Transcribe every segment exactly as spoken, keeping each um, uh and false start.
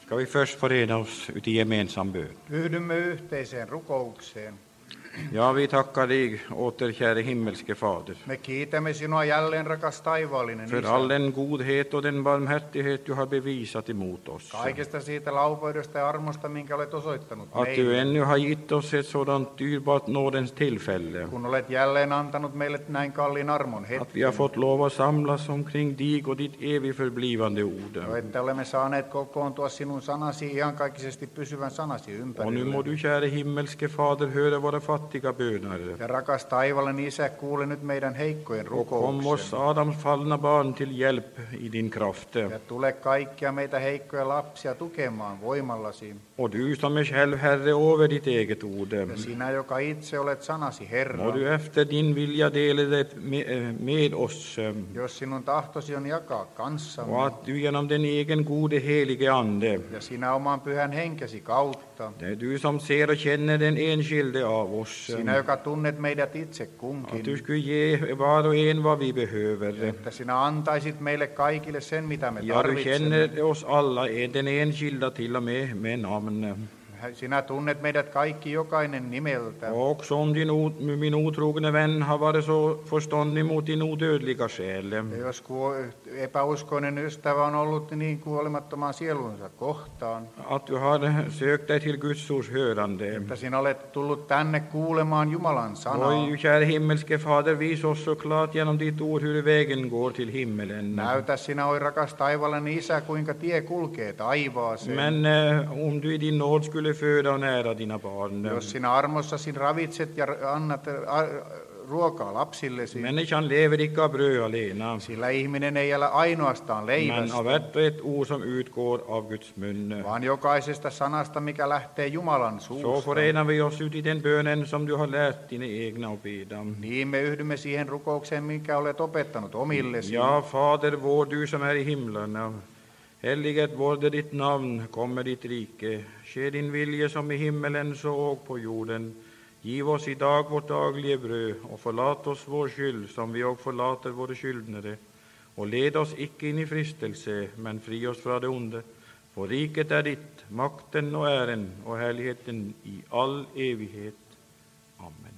Ska vi först förena oss ut i gemensam bön. Yhdymme yhteiseen rukoukseen. Ja, vi tackar dig åter, käre himmelske Fader, Me kiitämme sinua jälleen, rakas taivaallinen för Isä, all den godhet och den barmhärtighet du har bevisat emot oss. kaikesta siitä laupeudesta ja armosta, minkä olet osoittanut Att du meille, ännu har gett oss ett sådant dyrbart nådens tillfälle. kun olet jälleen antanut meille näin kalliin armon Att vi har hetken, fått lov att samlas omkring dig och ditt evigt förblivande ord. jo, että olemme saaneet kokoontua sinun sanasi, iankaikkisesti pysyvän sanasi Och nu ympärille. må du, käre himmelske Fader, höra våra fattiga böner. Ja rakas taivaallinen Isä, kuule nyt meidän heikkojen Och kom oss rukouksen. Adams fallna barn till hjälp i din kraft. Ja tule kaikkia meitä heikkoja lapsia tukemaan voimallasi. Och du som är själv Herre över ditt eget ord. Ja sinä, joka itse olet sanasi Herra, Må du efter din vilja dela det med, med oss. jos sinun tahtosi on jakaa Och kanssamme, att du genom den egen gode helige Ande, ja sinä oman pyhän henkesi kautta, det är du som ser och känner den enskilde av oss, sinä, joka tunnet meidät itse att du kunkin, skulle ge var och en vad vi behöver. että sinä antaisit meille kaikille sen, mitä me Ja, du tarvitsemme. känner oss alla, den enskilda till och med med namn. Sinä tunnet meidät kaikki jokainen nimeltä. Och också om din o, min otrogne vän har varit så förståndig mot din odödliga själ. Ja jos ku- epäuskoinen ystävä on ollut niin kuolemattoman sielunsa kohtaan, Att du har sökt dig till Guds ords hörande. että sinä olet tullut tänne kuulemaan Jumalan sanaa, Oj, käre himmelske Fader, vis oss så klart genom ditt ord hur vägen går till himmelen. näytä sinä, oi rakas taivaallinen Isä, kuinka tie kulkee taivaaseen. Men eh, om du i din nåd skulle föda och nära dina barn. Jos sinä armossasi ravitset ja annat a- ruokaa lapsillesi, Människan lever icke av bröd alena, sillä ihminen ei elä ainoastaan men leivästä, av ett och ett ord som utgår av Guds mun. vaan jokaisesta sanasta, mikä lähtee Jumalan Så suusta. förenar vi oss ut i den bönen som du har lärt dina egna att beda. Niin me yhdymme siihen rukoukseen, minkä olet opettanut omillesi. Ja, Fader vår, du som är i himlen, helliget vorde ditt namn, kommer ditt rike. Ske din vilja som i himmelen så och på jorden. Giv oss idag vårt dagliga bröd och förlat oss vår skyld som vi och förlater våra skyldnare. Och led oss icke in i frestelse, men fri oss från det onde. För riket är ditt, makten och ären och härligheten i all evighet. Amen.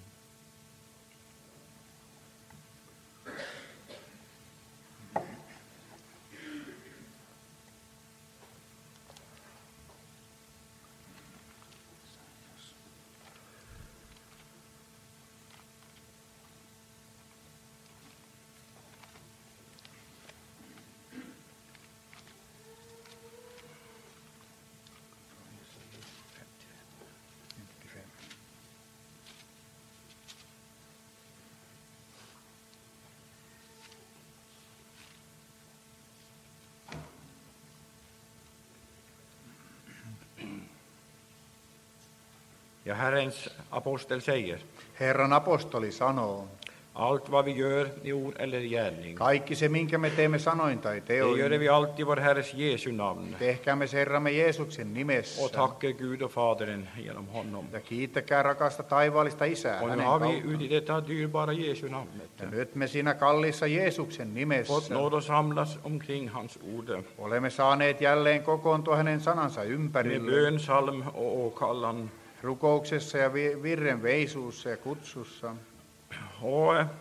Ja, Herrens apostel säger, Herran apostoli sanoo, allt vad vi gör i ord eller gärning, kaikki se, minkä me teemme sanoin tai det gör teoin, vi alltid i vår Herres Jesu namn. tehkäämme se Herramme Jeesuksen nimessä. Och tacka Gud och Fadern genom honom. Ja kiittäkää rakasta taivaallista Isää Och nu hänen har vi kautta. ut i detta dyrbara Jesu namnet Ja nyt me siinä kalliissa Jeesuksen fått nimessä nåd att samlas omkring hans ord olemme saaneet jälleen kokoontua hänen sanansa med ympärille bön, psalm och åkallan. rukouksessa ja vi- virren veisuussa ja kutsussa. Och eh,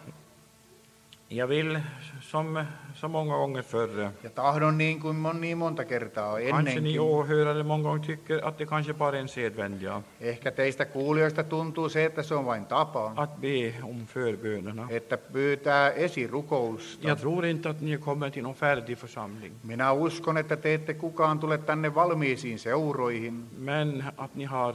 jag vill, som så många gånger förr, Ja tahdon niin kuin mon, niin monta kertaa kanske ni ennenkin. åhörare många gånger tycker att det kanske bara är en sedvänja Ehkä teistä kuulijoista tuntuu se, että se on vain tapa, att be om förbönerna. että pyytää esirukousta. Jag tror inte att ni kommer till någon färdig församling, Minä uskon, että te ette kukaan tule tänne valmiisiin seuroihin, men att ni har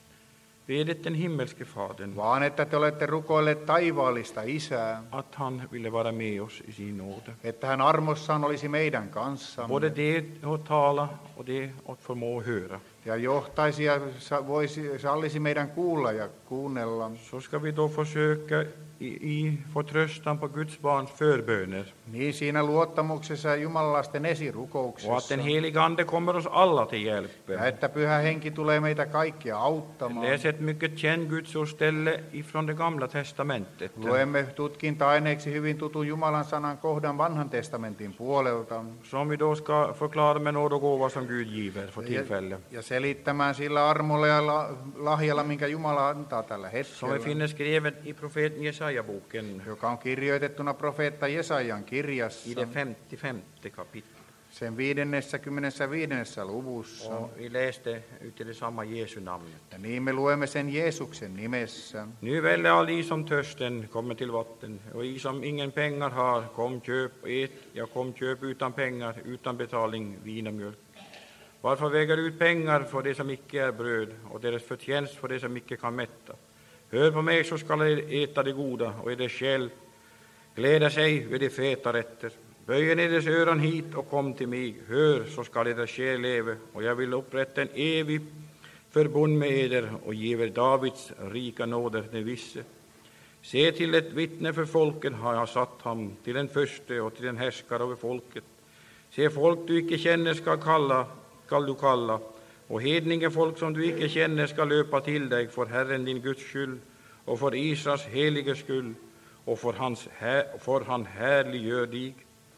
bedit den himmelske Fadern vaan että te olette rukoilleet taivaallista Isää, att han ville vara med oss i sin nåd. että hän armossaan olisi meidän kanssamme Både det att tala och det att förmå höra. ja johtaisi ja sa- voisi, sallisi meidän kuulla ja kuunnella. Så ska vi då försöka i, i förtröstan på Guds barns förböner Niin siinä luottamuksessa ja Jumalalaisten och att esirukouksessa. den heliga Ande kommer oss alla till hjälp. Ja että Pyhä Henki tulee meitä kaikkia auttamaan. Läs ett mycket känt Guds ordställe ifrån det gamla testamentet. Luemme tutkinta-aineeksi hyvin tutun Jumalan sanan kohdan vanhan testamentin puolelta. Som vi då ska förklara med nåd och gåva som Gud giver för ja, tillfället. ja selittämään sillä armolla ja la, lahjalla, minkä Jumala antaa tällä Som vi hetkellä, finner skrivet i profeten Jesaja-boken joka on kirjoitettuna profeetta Jesajan i kirjassa, det femtiofemte kapitlet. sen viidennessä luvussa. Och vi läste ut i det samma Jesu namnet. Ja niin me luemme sen Jeesuksen nimessä. Nu väller all i som törsten kommer till vatten, och i som ingen pengar har, kom köp och ät, ja kom köp utan pengar, utan betalning, vin och mjölk. Varför väger ut pengar för det som icke är bröd, och deras förtjänst för det som icke kan mätta? Hör på mig, så skall er äta det goda, och eder själ glädja sig vid de feta rätter. Böjen eders öron hit och kom till mig, hör, så skall eder själ leva, och jag vill upprätta en evig förbund med eder och giver Davids rika nåder den visse. Se, till ett vittne för folken har jag satt ham, till en förste och till en härskare över folket. Se, folk du icke känner skall, kalla, skall du kalla, och hedninge folk som du icke känner skall löpa till dig för Herren din Guds skull och för Israels helige skull, och för, hans här, för han härliggör dig.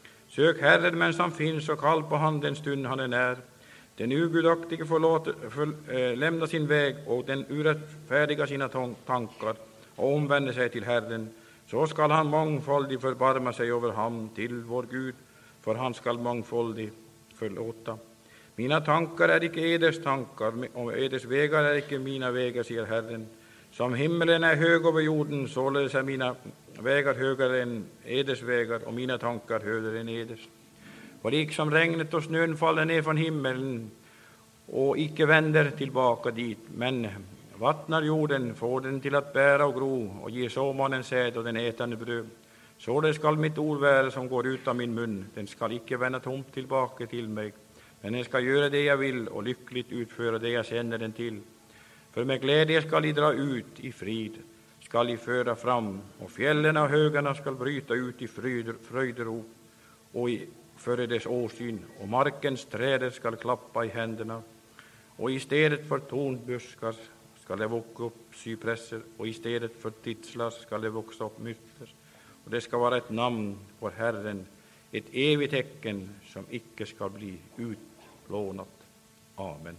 Sök Herren medan han finns och kall på han den stund han är när. Den ugudaktige förlåter, för, äh, lämnar sin väg och den urättfärdiga sina tankar och omvänder sig till Herren. Så skall han mångfaldigt förbarma sig över ham till vår Gud, för han skall mångfaldigt förlåta. Mina tankar är icke eders tankar, och eders vägar är icke mina vägar, säger Herren. Som himmelen är hög över jorden, således är mina vägar högre än eders vägar, och mina tankar högre än eders. Och liksom regnet och snön faller ner från himmelen och icke vänder tillbaka dit, men vattnar jorden, får den till att bära och gro och ger såmannen säd och den ätande bröd. Så det skall mitt ord vara som går ut av min mun, den skall icke vända tomt tillbaka till mig, men den skall göra det jag vill och lyckligt utföra det jag sänder den till. För med glädje skall I dra ut i frid, skall I föra fram, och fjällen och högarna skall bryta ut i fröjderop och i före dess åsyn, och markens träder skall klappa i händerna, och i stedet för tornbuskar skall det växa upp cypresser, och i stedet för titslar skall det växa upp myrter, och det ska vara ett namn för Herren, ett evigt tecken som icke skall bli utplånat. Amen.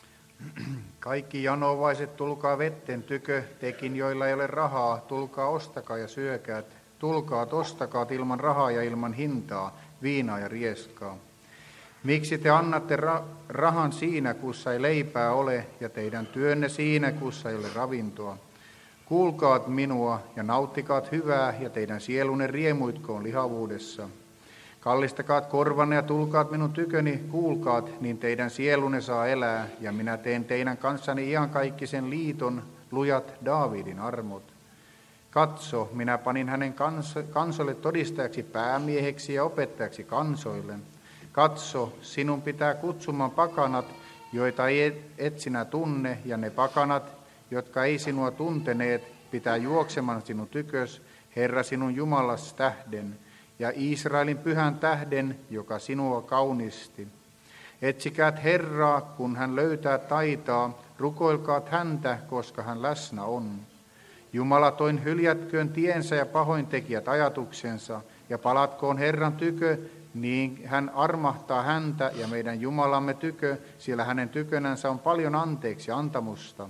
Kaikki janovaiset, tulkaa vetten tykö, tekin joilla ei ole rahaa, tulkaa ostakaa ja syökää, tulkaa ostakaa ilman rahaa ja ilman hintaa, viinaa ja rieskaa. Miksi te annatte ra- rahan siinä, kussa ei leipää ole, ja teidän työnne siinä, kussa ei ole ravintoa? Kuulkaat minua ja nauttikaat hyvää, ja teidän sielunne riemuitkoon lihavuudessa. Kallistakaat korvanne ja tulkaat minun tyköni, kuulkaat, niin teidän sielunne saa elää, ja minä teen teidän kanssani iankaikkisen liiton, lujat Daavidin armot. Katso, minä panin hänen kans- kansoille todistajaksi päämieheksi ja opettajaksi kansoille. Katso, sinun pitää kutsumaan pakanat, joita ei et sinä tunne, ja ne pakanat, jotka ei sinua tunteneet, pitää juoksemaan sinun tykös, Herra sinun Jumalas tähden, ja Israelin pyhän tähden, joka sinua kaunisti. Etsikäät Herraa, kun hän löytää taitaa, rukoilkaat häntä, koska hän läsnä on. Jumalatoin hyljätköön tiensä ja pahointekijät ajatuksensa, ja palatkoon Herran tykö, niin hän armahtaa häntä ja meidän Jumalamme tykö, sillä hänen tykönänsä on paljon anteeksi antamusta.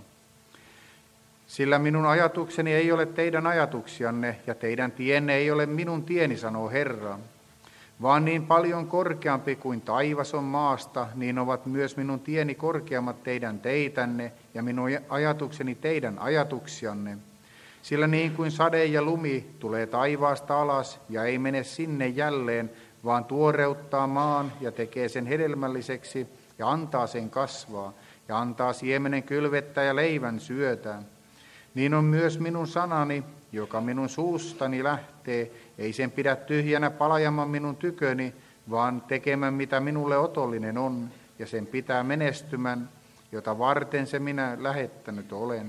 Sillä minun ajatukseni ei ole teidän ajatuksianne, ja teidän tienne ei ole minun tieni, sanoo Herra. Vaan niin paljon korkeampi kuin taivas on maasta, niin ovat myös minun tieni korkeammat teidän teitänne, ja minun ajatukseni teidän ajatuksianne. Sillä niin kuin sade ja lumi tulee taivaasta alas, ja ei mene sinne jälleen, vaan tuoreuttaa maan ja tekee sen hedelmälliseksi, ja antaa sen kasvaa, ja antaa siemenen kylvettää ja leivän syötää. Niin on myös minun sanani, joka minun suustani lähtee, ei sen pidä tyhjänä palajamaan minun tyköni, vaan tekemään mitä minulle otollinen on, ja sen pitää menestymän, jota varten se minä lähettänyt olen.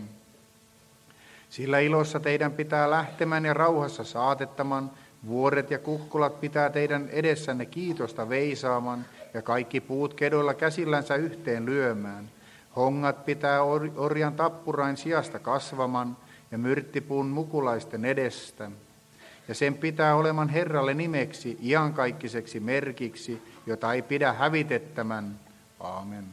Sillä ilossa teidän pitää lähtemään ja rauhassa saatettaman, vuoret ja kukkulat pitää teidän edessänne kiitosta veisaaman, ja kaikki puut kedoilla käsillänsä yhteen lyömään. Hongat pitää or- orjan tappurain sijasta kasvaman ja myrttipuun mukulaisten edestä. Ja sen pitää oleman Herralle nimeksi, iankaikkaiseksi merkiksi, jota ei pidä hävitettämän. Amen.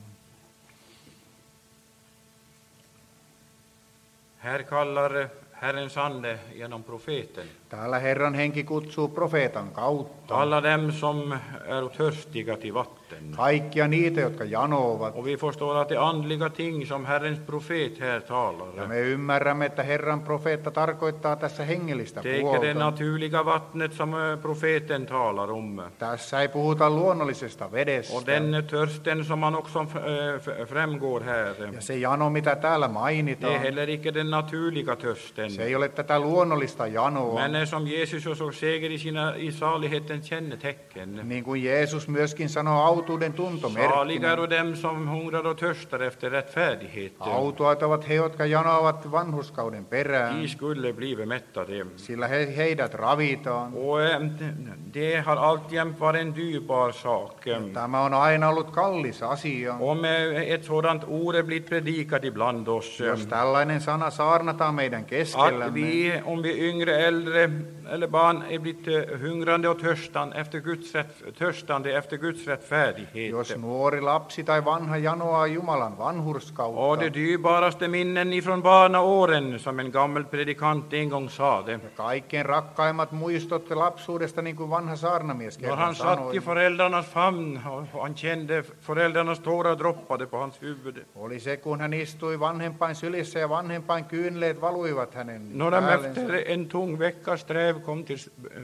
Här kallar Herrens ande genom profeten Täällä Herran henki kutsuu profeetan kautta alla dem som är törstiga till vatten. kaikkia niitä, jotka janoavat. Och vi förstår att det är andliga ting som Herrens profet här Ja talar. me ymmärrämme, että Herran profeetta tarkoittaa tässä hengellistä Det är inte det puolta. naturliga vattnet som profeten talar om. Tässä ei puhuta luonnollisesta Och vedestä. den törsten som man också äh, framgår här, Ja se jano, mitä täällä det är mainitaan, heller inte den naturliga törsten. se ei ole tätä luonnollista janoa. Men som Jesus också säger i sina i salighetens kännetecken. Niin kuin Jeesus myöskin sanoo autuuden Saliga tuntomerkkinä. är dem som hungrar och törstar efter rättfärdighet. Autuat ovat he, jotka janoavat vanhurskauden perään, De skulle bli mättade. sillä he, heidät ravitaan. Och äh, det har alltjämt varit en dyrbar sak. Tämä on aina ollut kallis asia. Om äh, ett sådant ord är blivit predikat ibland oss, Jos tällainen sana saarnataan meidän att keskellämme, vi, om vi yngre, äldre eller barn är blivit äh, hungrande och törstan efter Guds rätt, törstande efter Guds rättfärdighet. jos nuori lapsi tai vanha janoaa Jumalan Och vanhurskautta, de dyrbaraste minnen ifrån barnaåren, som en gammal predikant en gång sade. kaikkein rakkaimmat muistot lapsuudesta, niin kuin vanha saarnamies När kerran han satt sanoi, i föräldrarnas famn och han kände föräldrarnas tårar droppade på hans huvud. oli se, kun hän istui vanhempain sylissä ja vanhempain kyynleet valuivat hänen När de päällensä. efter en tung veckas sträv kom till,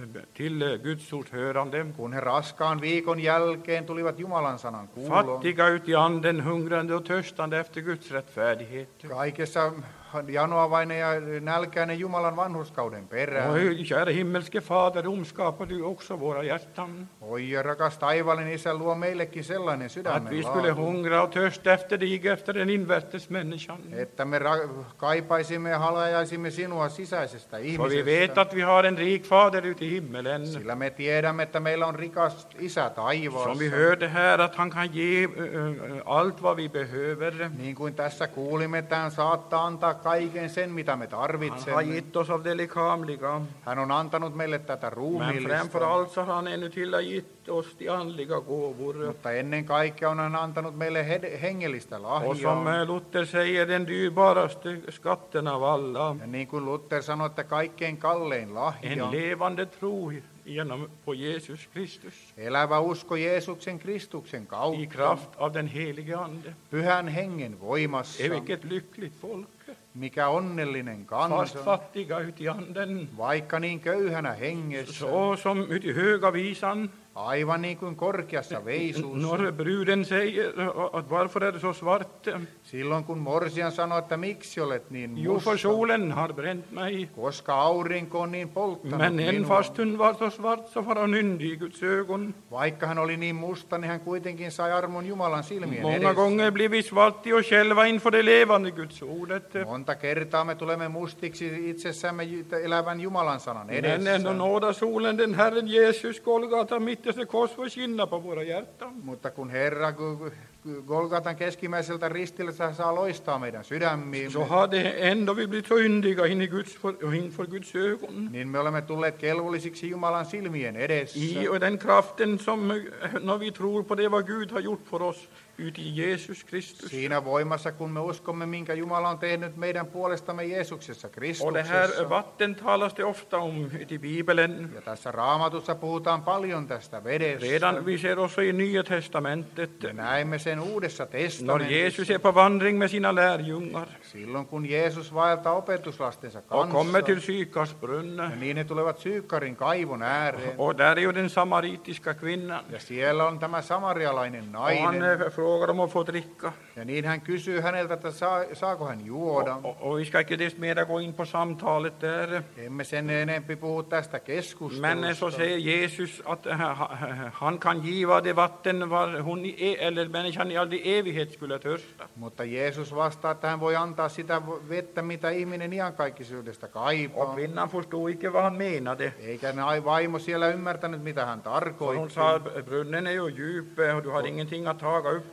till Guds ord hörande, Kun he raskaan viikon jälkeen tulivat Jumalan sanan kuuloon, fattiga ut i anden, hungrande och törstande efter Guds rättfärdighet. kaikessa janoavainen ja nälkäinen Jumalan vanhurskauden perään. Oj, kära himmelske Fader, omskapar du också våra hjärtan. Oi, ja rakas taivaallinen Isä, luo meillekin sellainen Att sydämen vi skulle laatu, hungra och törsta efter dig, efter den invärtes människan. että me ra- kaipaisimme ja halajaisimme sinua sisäisestä För vi vet ihmisestä. att vi har en rik Fader ute i himmelen. Sillä me tiedämme, että meillä on rikas Isä Som taivaassa. vi hörde här, att han kan ge äh, allt vad vi behöver. Niin kuin tässä kuulimme, että hän saattaa antaa kaiken sen, mitä me Han har tarvitsemme. gett oss av det lekamliga. Hän on antanut meille tätä Men framför ruumiillista, allt så har han ännu tillagett oss de andliga gåvor. mutta ennen kaikkea on hän antanut meille he- hengellistä Och som lahjaa. äh, Luther säger, den dyrbaraste skatten av alla. Ja niin kuin Luther sanoi, että kaikkein kallein lahja, En levande tro genom på Jesus Kristus. elävä usko Jeesuksen Kristuksen I kautta, kraft av den helige Ande. pyhän hengen voimassa. Är vilket lyckligt folk. Mikä onnellinen Fast kansa, fattiga ut i anden. vaikka niin köyhänä hengessä, Så som ut i höga visan. aivan niin kuin korkeassa veisuussa. När bruden säger att varför är det så svart? Silloin kun morsian sanoi, että miksi olet niin Jo, för musta, solen har bränt mig. koska aurinko on niin polttanut Men än minua. fast hon var så svart så var hon yndig i Guds ögon. Vaikka hän oli niin musta, niin hän kuitenkin sai armon Jumalan silmien Många edessä. gånger blir vi svarta och själva inför det levande Guds ordet. Monta kertaa me tulemme mustiksi itsessämme elävän Jumalan sanan Men edessä. ändå nådasolen, den Herren Jesus, Golgata, mitterste kors får skinna på våra hjärtan. Mutta kun Herra Gu- Gu- Golgatan keskimmäiseltä ristiltä saa loistaa meidän sydämiimme, Så har det ändå vi blivit så yndiga in i Guds, inför Guds ögon. niin me olemme tulleet kelvollisiksi Jumalan silmien edessä. I och den kraften som, när vi tror på det vad Gud har gjort för oss, ut i Jesus Kristus. Siinä voimassa, kun me uskomme, minkä Jumala on tehnyt meidän puolestamme Jeesuksessa, Och det här Kristuksessa. vatten talas det ofta om i Bibeln. Ja tässä Raamatussa puhutaan paljon tästä vedestä. Redan vi ser också i Nya testamentet. Me näemme sen Uudessa När testamentissa. Jesus är på vandring med sina lärjungar Silloin, kun Jeesus vaeltaa opetuslastensa och kommer till kanssa, Sykasbrunnen. ja niin he tulevat Syykkarin kaivon ääreen. Och där är ju den samaritiska kvinnan. Ja siellä on tämä samarialainen Och han nainen. eh, frågar om att få dricka. Ja niin hän kysyy häneltä, että saa, saako hän juoda. Och, och vi ska inte desto mera gå in på samtalet där. Emme sen enempi puhu tästä Men eh, så keskustelusta. säger Jesus att eh, ha- han kan giva det vatten var hon i, e- eller människan i all evighet skulle törsta. Mutta Jeesus vastaa, että hän voi antaa sitä vettä, mitä ihminen iankaikkisuudesta kaipaa. Och kvinnan förstod inte vad han menade. Eikä nai- vaimo siellä ymmärtänyt, mitä hän För hon tarkoitti. sa, brunnen är ju djup och du har ingenting att taga upp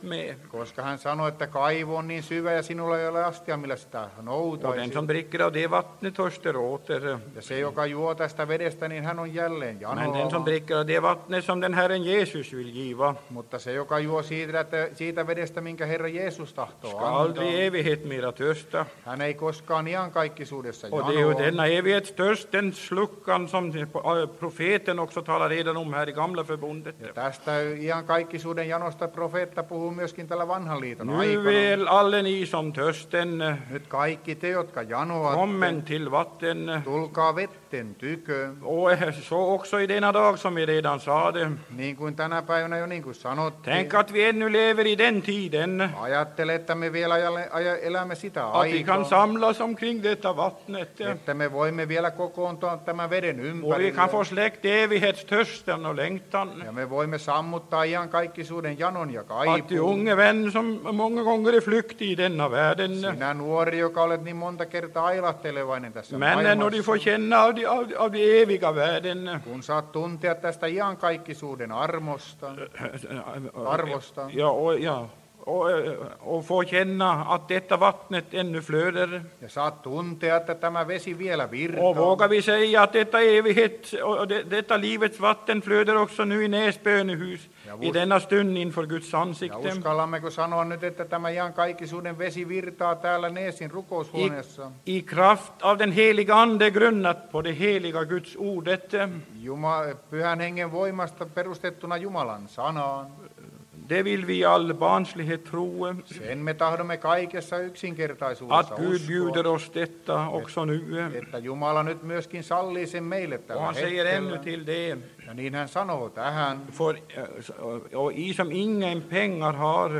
med. Koska hän sanoi, että kaivo on niin syvä ja sinulla ei ole astia, millä sitä Och den noutaisi. som dricker av det vattnet törster åter. Ja se, joka juo tästä vedestä, niin hän on jälleen Men den som janoava. dricker av det vattnet som den Herren Jesus vill giva Mutta se, joka juo siitä, että siitä vedestä, minkä Herra Jeesus tahtoo ska antaa, aldrig i evighet mera törsta. hän ei koskaan iankaikkisuudessa Och det är ju janoa. denna evighetstörst, den sluckan som profeten också talar redan om här i gamla förbundet. Ja tästä iankaikkisuuden janosta profeetta puhuu myöskin tällä vanhan liiton Nu aikana. väl alla ni som törsten, Nyt kaikki te, jotka janoatte, kommen till vatten. tulkaa vetten tykö. Och så också i denna dag som vi redan sade. Niin kuin tänä päivänä jo niin kuin sanottiin. Tänk att vi ännu lever i den tiden. Ajattele, että me vielä ajalle- aja- elämme sitä Att vi kan aikaa, samlas omkring detta vattnet. että me voimme vielä kokoontua tämän veden Och vi ympärille. kan få släckt evighetstörsten och längtan. Ja me voimme sammuttaa iankaikkisuuden janon ja Att du kaipuun. unge vän som många gånger är flyktig i denna världen. Sinä nuori, joka olet niin monta kertaa ailahtelevainen tässä Men när du maailmassa. får känna av de, av, av de eviga värden. Kun saat tuntea tästä iankaikkisuuden armosta, arvosta. Ja, och, ja, och, och få känna att detta vattnet ännu flöder. Ja saat tuntea, että tämä vesi vielä Och virtaa. vågar vi säga att detta evighet och det- detta livets vatten flöder också nu i Näs bönehus Ja i vos- denna stund inför Guds Ja ansikte. uskallammeko sanoa nyt, että tämä iankaikkisuuden vesi virtaa täällä Neesin I, rukoushuoneessa? I kraft av den heliga Ande grundat på det heliga Guds ordet. Juma, pyhän hengen voimasta perustettuna Jumalan sanaan. Det vill vi i all barnslighet tro. Sen me tahdomme kaikessa yksinkertaisuudessa Att Gud bjuder uskoa, oss detta också nu. että Jumala nyt myöskin sallii sen meille Och tällä han säger ännu hetkellä. till det. Ja niin hän sanoo tähän, För, och I som ingen pengar har,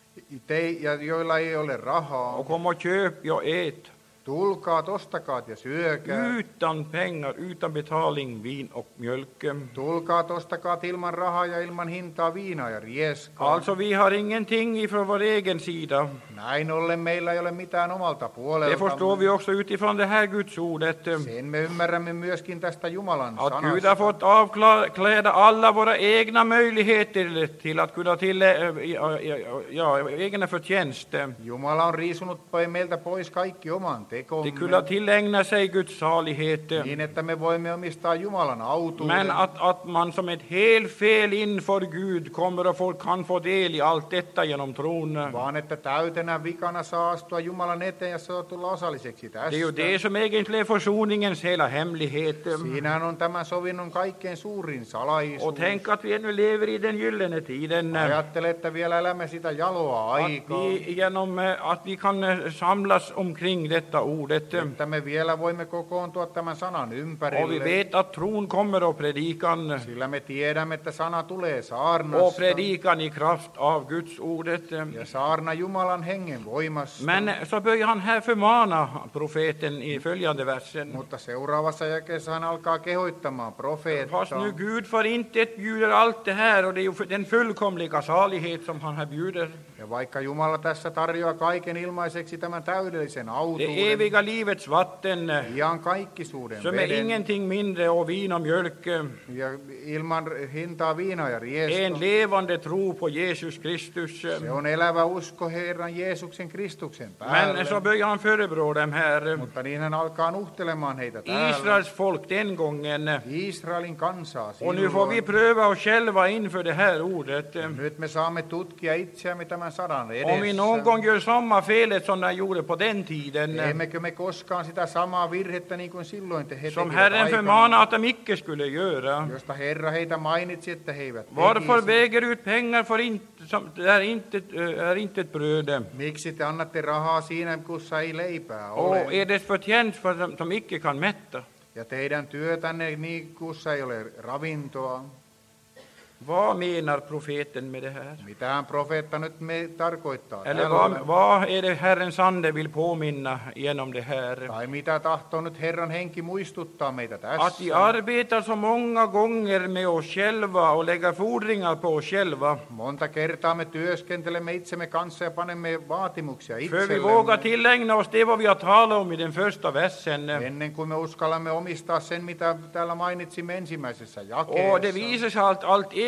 te, ja joilla ei ole rahaa, och kom och köp och ät. tulkaa, ostakaat ja syökää. Utan pengar, utan betalning, vin och mjölk. Tulkaa, ostakaat ilman rahaa ja ilman hintaa viinaa ja rieskaa. Alltså vi har ingenting ifrån vår egen sida. Näin ollen meillä ei ole mitään omalta Det förstår puoleltamme. vi också utifrån det här Guds ordet. Sen me ymmärrämme myöskin tästä Jumalan Att Gud har sanasta. fått avkläda alla våra egna möjligheter till att kunna till ja, ja, ja, egna förtjänst. Jumala on riisunut poi- meiltä pois kaikki oman De tekomme, kunna tillägna sig Guds salighet. niin että me voimme omistaa Jumalan autuuden. Men att, att man som ett helt fel inför Gud kommer och får, kan få del i allt detta genom tron. Vaan että täytenä vikana saa astua Jumalan eteen ja saa tulla osalliseksi Det är ju det tästä. som egentligen är försoningens hela hemlighet. Siinähän on tämän sovinnon kaikkein suurin salaisuus. Och tänk att vi ännu lever i den gyllene tiden. Ajattele, että vielä elämme sitä jaloa Att aikaa. vi, genom, eh, att vi kan eh, samlas omkring detta ordet. Että me vielä voimme kokoontua tämän sanan Och vi ympärille. vet att tron kommer och predikan. Sillä me tiedämme, että sana tulee Och saarnasta. predikan i kraft av Guds ordet. Ja saarna Jumalan hengen voimassa. Men så börjar han här förmana profeten i följande versen. Mutta seuraavassa jakeessa hän alkaa kehoittamaan Fast profeettaa. nu Gud för intet bjuder allt det här och det är ju för den fullkomliga salighet som han här bjuder. Ja vaikka Jumala tässä tarjoaa kaiken ilmaiseksi tämän täydellisen Det autuuden, eviga livets vatten ihan kaikkisuuden som är veden ingenting mindre och vin och mjölk. ja ilman hintaa viinaa ja En riestä. levande tro på Jesus Kristus. Se on elävä usko Herran Jeesuksen Kristuksen Men päälle. så börjar han förebrå dem här. Mutta niin hän alkaa nuhtelemaan heitä täällä. Israels folk den gången. Israelin kansaa Och nu får vi silloin. pröva oss själva inför det här ordet. Nyt me saamme tutkia itseämme tämän sadan Om vi någon edessä. gång gör samma felet som de gjorde på den tiden. Teemmekö me koskaan sitä samaa virhettä niin kuin silloin te he Som tekivät Herren aikanaan, förmanar att de icke skulle göra. josta Herra heitä mainitsi, että he eivät Varför tekisi. väger ut pengar för inte, som, det är inte, är inte ett bröd? Miksi te annatte rahaa siinä, kussa ei leipää Och ole? är det förtjänst för som, som icke kan mätta? Ja teidän työtänne niin, kussa ei ole ravintoa. Vad menar profeten med det här? Mitähän profeetta nyt me tarkoittaa Eller tällä? vad, vad är det Herrens ande vill påminna genom det här? Tai mitä tahtoo nyt Herran henki muistuttaa meitä Att vi tässä? arbetar så många gånger med oss själva och lägger fordringar på oss själva. Monta kertaa me työskentelemme itsemme kanssa ja panemme vaatimuksia För vi vågar itsellemme. tillägna oss det vad vi har talat om i den första versen. Ennen kuin me uskallamme omistaa sen, mitä täällä mainitsimme ensimmäisessä Och det jakeessa. visar sig allt, allt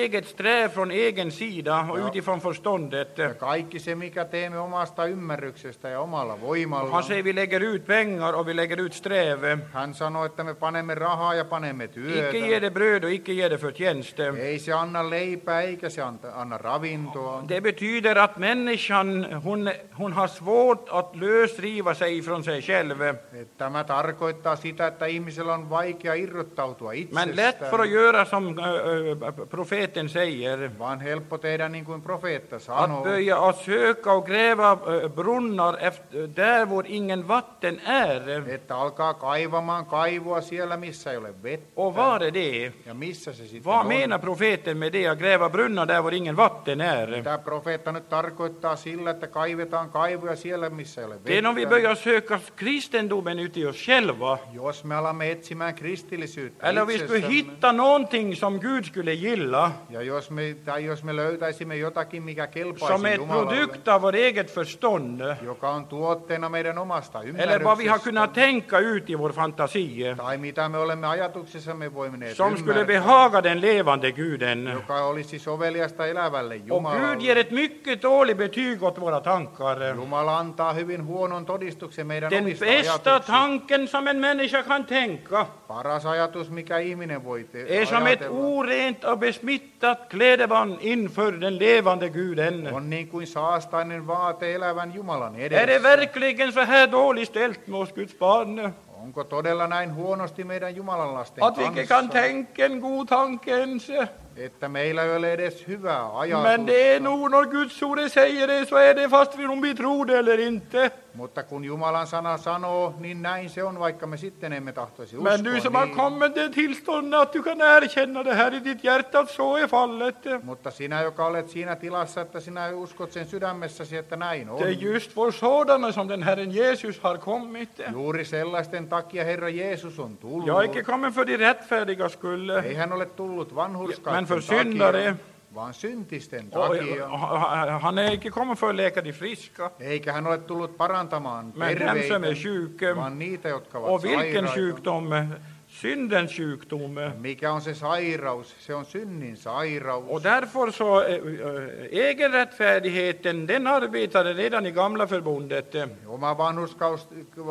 eget sträv från egen sida och Ja. utifrån förståndet. Ja kaikki se, mikä teemme omasta ymmärryksestä ja omalla voimalla. Han säger vi lägger ut pengar och vi lägger ut sträv. Hän sanoo, että me panemme rahaa ja panemme Icke työtä. ger det bröd och icke ger det förtjänst. Ei se anna leipää eikä se anta- anna ravintoa. Det betyder att människan hon, hon har svårt att lösriva sig från sig själv. Et Tämä tarkoittaa sitä, että ihmisellä on vaikea irrottautua Men lätt för att itsestään, göra som äh, äh, profeten säger. vaan helppo tehdä niin kuin profeetta Att sanoo. börja att söka och gräva äh, brunnar efter, där hvor ingen vatten är. Että alkaa kaivamaan kaivua siellä, missä ei ole vettä. Och vad är det? Ja missä se sitten Vad on? menar profeten med det? Att gräva brunnar där hvor ingen vatten är. Tämä profeetta nyt tarkoittaa sillä, että kaivetaan kaivoja siellä, missä ei ole Det är om vi vettä. börjar söka kristendomen ute i oss själva. Jos me alamme etsimään kristillisyyttä Eller om vi skulle itsessämme, hitta någonting som Gud skulle gilla. ja jos me, tai jos me löytäisimme jotakin, mikä Som kelpaisi ett Jumalalle, produkt av vårt eget förstånd. joka on tuotteena meidän omasta Eller vad vi har kunnat ymmärryksestä, tänka ut i vår fantasi. tai mitä me olemme ajatuksissamme voineet Som skulle ymmärtää, behaga den levande Guden. joka olisi soveliasta elävälle Och Gud Jumalalle. ger ett mycket dåligt betyg åt våra tankar. Jumala antaa hyvin huonon todistuksen meidän Den omista bästa ajatuksista. tanken som en människa kan tänka Paras ajatus, mikä ihminen voi te- är som ett ajatella, orent och besmittat klädeband inför den levande Guden. on niin kuin saastainen vaate elävän Jumalan Är det edessä. verkligen så här dåligt ställt med oss Guds barn? Onko todella näin huonosti meidän Jumalan lasten Att vi inte kan kanssa, tänka en god tanke ens. että meillä ei ole edes hyvää Men det är ajatusta? nog när Guds ord säger det så är det fast vi om vi tror det eller inte. Mutta kun Jumalan sana sanoo, niin näin se on, vaikka me sitten emme tahtoisi Men du som uskoa har niin. kommit till tillstånd att du kan erkänna det här i ditt hjärta att så är fallet. Mutta sinä, joka olet siinä tilassa, että sinä uskot sen sydämessäsi, että näin on. Det är just för sådana som den Herren Jesus har kommit. Juuri sellaisten takia Herra Jeesus on tullut. Jag är inte kommit för de rättfärdiga skull. Ei hän ole tullut Men vanhurskauden för takia, syndare. vaan syntisten Och takia. han är inte kommit för att läka de friska. Eikä hän ole tullut parantamaan Men den som är terveitä, sjuk. vaan niitä, jotka ovat Och vilken sairaita. sjukdom? Syndens sjukdom. Mikä on se sairaus? Se on synnin sairaus. Och därför så äh, äh, egenrättfärdigheten, den arbetade redan i gamla förbundet. Oma vanhurskaus,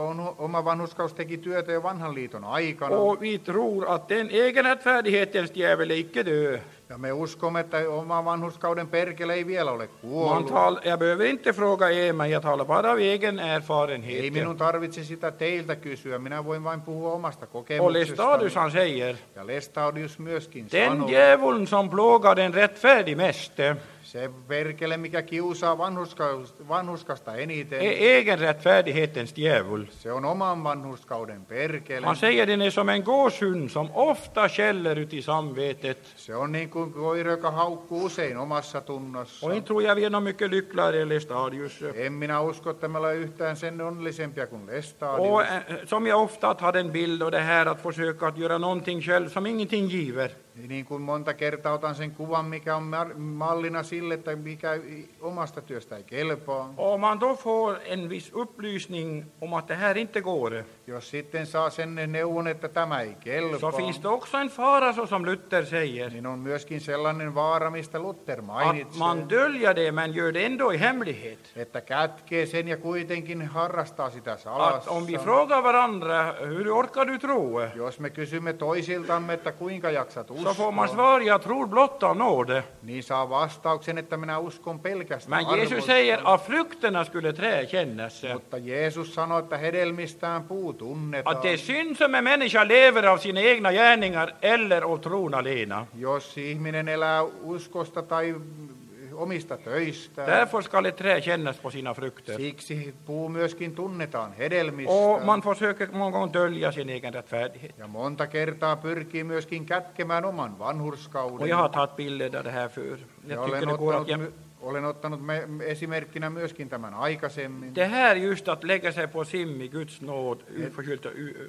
oma vanhurskaus teki työtä jo vanhan liiton aikana. Och vi tror att den egenrättfärdighetens djävul är icke död. Ja me uskomme, että oma vanhurskauden perkele ei vielä ole Man kuollut. tal, jag behöver inte fråga er, men jag talar bara av egen Ei erfarenhet. minun tarvitse sitä teiltä kysyä, minä voin vain puhua omasta Och Lestadius kokemuksestani. han säger, Ja Lestadius myöskin den sanoo, djävulen som plågar den rättfärdig mest se perkele, mikä kiusaa vanhurskausta, vanhurskasta eniten, är egenrättfärdighetens djävul. se on oman vanhurskauden perkele. Han säger den är som en gåshund som ofta skäller ut i samvetet. Se on niin kuin koira, joka haukkuu usein omassa tunnossa. Och inte tror jag vi är något mycket lyckligare än Lestadius. En minä usko, että me olemme yhtään sen onnellisempia kuin Och Lestadius. äh, som jag ofta har en bild och det här att försöka att göra någonting själv som ingenting giver. Niin kuin monta kertaa otan sen kuvan, mikä on mar- mallina sille, että mikä omasta työstä ei kelpaa. Och man då får en viss upplysning om att det här inte går, Jos sitten saa sen neuvon, että tämä ei så kelpaa, finns det också en fara, så som Luther säger, niin on myöskin sellainen vaara, mistä Luther att mainitsee, man döljer det men gör det ändå i hemlighet. että kätkee sen ja kuitenkin harrastaa sitä Att salassa. om vi frågar varandra, hur orkar du tro? Jos me kysymme toisiltamme, että kuinka jaksat Så får man uskoa, svar, jag tror blott av nåd. niin saa vastauksen, että minä uskon pelkästään Men Jesus arvosta. säger att frukterna skulle träd kännas. Mutta Jeesus sanoi, että hedelmistään puu tunnetaan. Att det är synd som en människa lever av sina egna gärningar eller av tron alena. Jos ihminen elää uskosta tai omista töistä, Därför ska ett träd kännas på sina frukter. siksi puu myöskin tunnetaan hedelmistä. Och man försöker många gånger dölja sin egen rättfärdighet. Ja monta kertaa pyrkii myöskin kätkemään oman vanhurskauden. Och jag har tagit bilder där det här för. Ja Jag tycker olen det går ottanut, att my- olen ottanut me, esimerkkinä myöskin tämän aikaisemmin. det här just att lägga sig på sim i Guds nåd oförskyllt och u-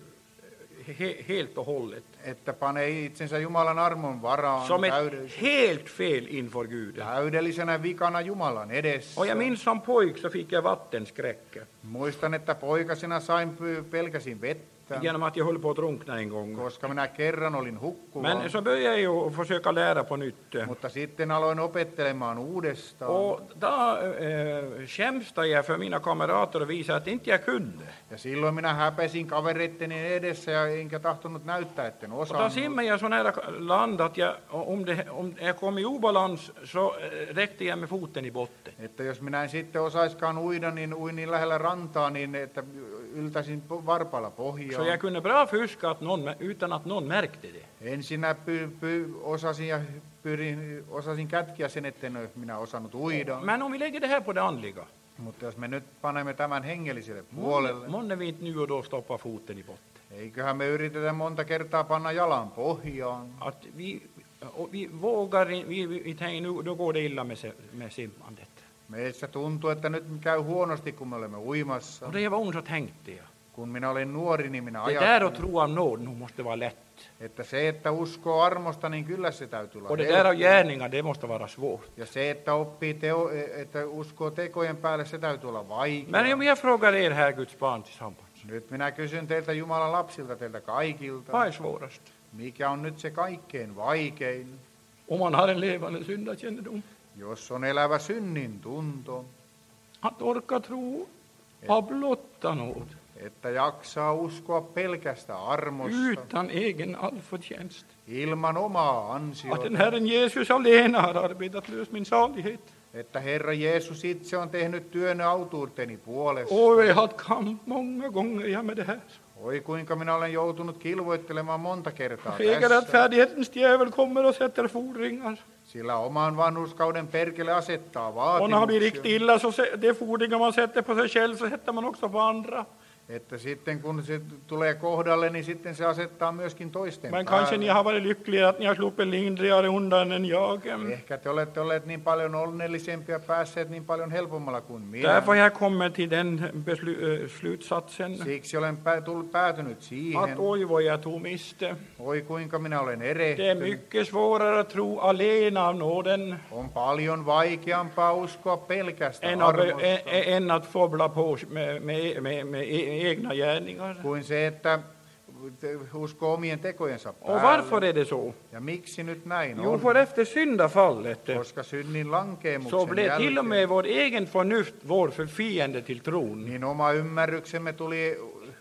he, helt och hållet. Että panee itsensä Jumalan armon varaan Som ett täydellis- helt fel inför Gud. täydellisenä vikana Jumalan edessä. Och jag minns som pojk så fick jag vattenskräck. Muistan, että poikasena sain py- pelkäsin vettä. vettä, genom att jag höll på att drunkna en gång. koska minä kerran olin hukkuva. Men så började jag ju försöka lära på nytt. Mutta sitten aloin opettelemaan uudestaan. Och då äh, skämstade jag för mina kamrater och visade att inte jag kunde. Ja silloin minä häpesin kavereitteni edessä ja enkä tahtonut näyttää, etten Och då osannut. simmade jag så nära land att jag, om, det, om jag kom i obalans så äh, räckte jag med foten i botten. Että jos minä en sitten osaiskaan uida, niin uin niin lähellä rantaa, niin että yltäisin po- varpailla Så pohjaan. jag kunde bra fuska att någon, utan att någon märkte det. Ensinnä py, py, osasin, ja pyrin, osasin kätkiä sen, etten minä osannut uida. Men om vi lägger det här på det andliga. Mutta jos me nyt panemme tämän hengelliselle puolelle, Månne vi inte nu och då stoppa foten i botten. eiköhän me yritetä monta kertaa panna jalan pohjaan. Att vi, och vi vågar, vi, vi, vi tänker nu, då går det illa med, se, med simmandet. Meissä tuntuu, että nyt käy huonosti, kun me olemme uimassa. Och det jag var ung så tänkte jag. Kun minä olen nuori, niin minä Det där att ajattelen, tro av nåd, nu måste vara lätt. että se, että uskoo armosta, niin kyllä se täytyy olla Och det där av helppoa. gärningar, det måste vara svårt. Ja se, että oppii teo, että uskoo tekojen päälle, se täytyy olla Men vaikeaa. om jag frågar er här, Guds barn tillsammans. Nyt minä kysyn teiltä Jumalan lapsilta, teiltä kaikilta, Vad är svårast? mikä on nyt se kaikkein vaikein, Om man har en levande syndakännedom. jos on elävä synnin tunto, Att orka tro av blotta nåd. että jaksaa uskoa pelkästä armosta, Utan egen allförtjänst. ilman omaa Att den ansiota, Herren Jesus alena har arbetat lös min salighet. että Herra Jeesus itse on tehnyt työn autuuteni puolesta. Och vi har haft kamp många gånger ja, med det här. Oi kuinka minä olen joutunut kilvoittelemaan monta kertaa Fega tässä, rättfärdighetens djävul kommer och sätter fordringar. sillä oman vanhuskauden perkele asettaa Och när han blir riktigt vaatimuksia, illa så se- det fordringar man sätter på sig själv så sätter man också på andra. että sitten kun se tulee kohdalle, niin sitten se asettaa myöskin toisten Men kanske ni päälle. har varit lyckliga att ni har sluppit lindrigare undan än jag. Ehkä te olette olleet niin paljon onnellisempia, päässeet niin paljon helpommalla kuin minä. Därför har jag kommit till den beslu- äh, slutsatsen Siksi olen pä- tullut päätynyt att siihen, oj vad jag tog miste. oi kuinka minä olen Det är erehtynyt. mycket svårare att tro alena av nåden On paljon vaikeampaa uskoa pelkästä än, av, ä, armosta ä, än att fobbla på med, med, med, med e- egna gärningar. kuin se, että te- uskoo omien tekojensa Och varför päälle. är det så? Ja miksi nyt näin Jo, on? för efter syndafallet Koska synnin så lankeemuksen blev till och med jälkeen, vår egen förnuft vår för fiende till tron. niin oma ymmärryksemme tuli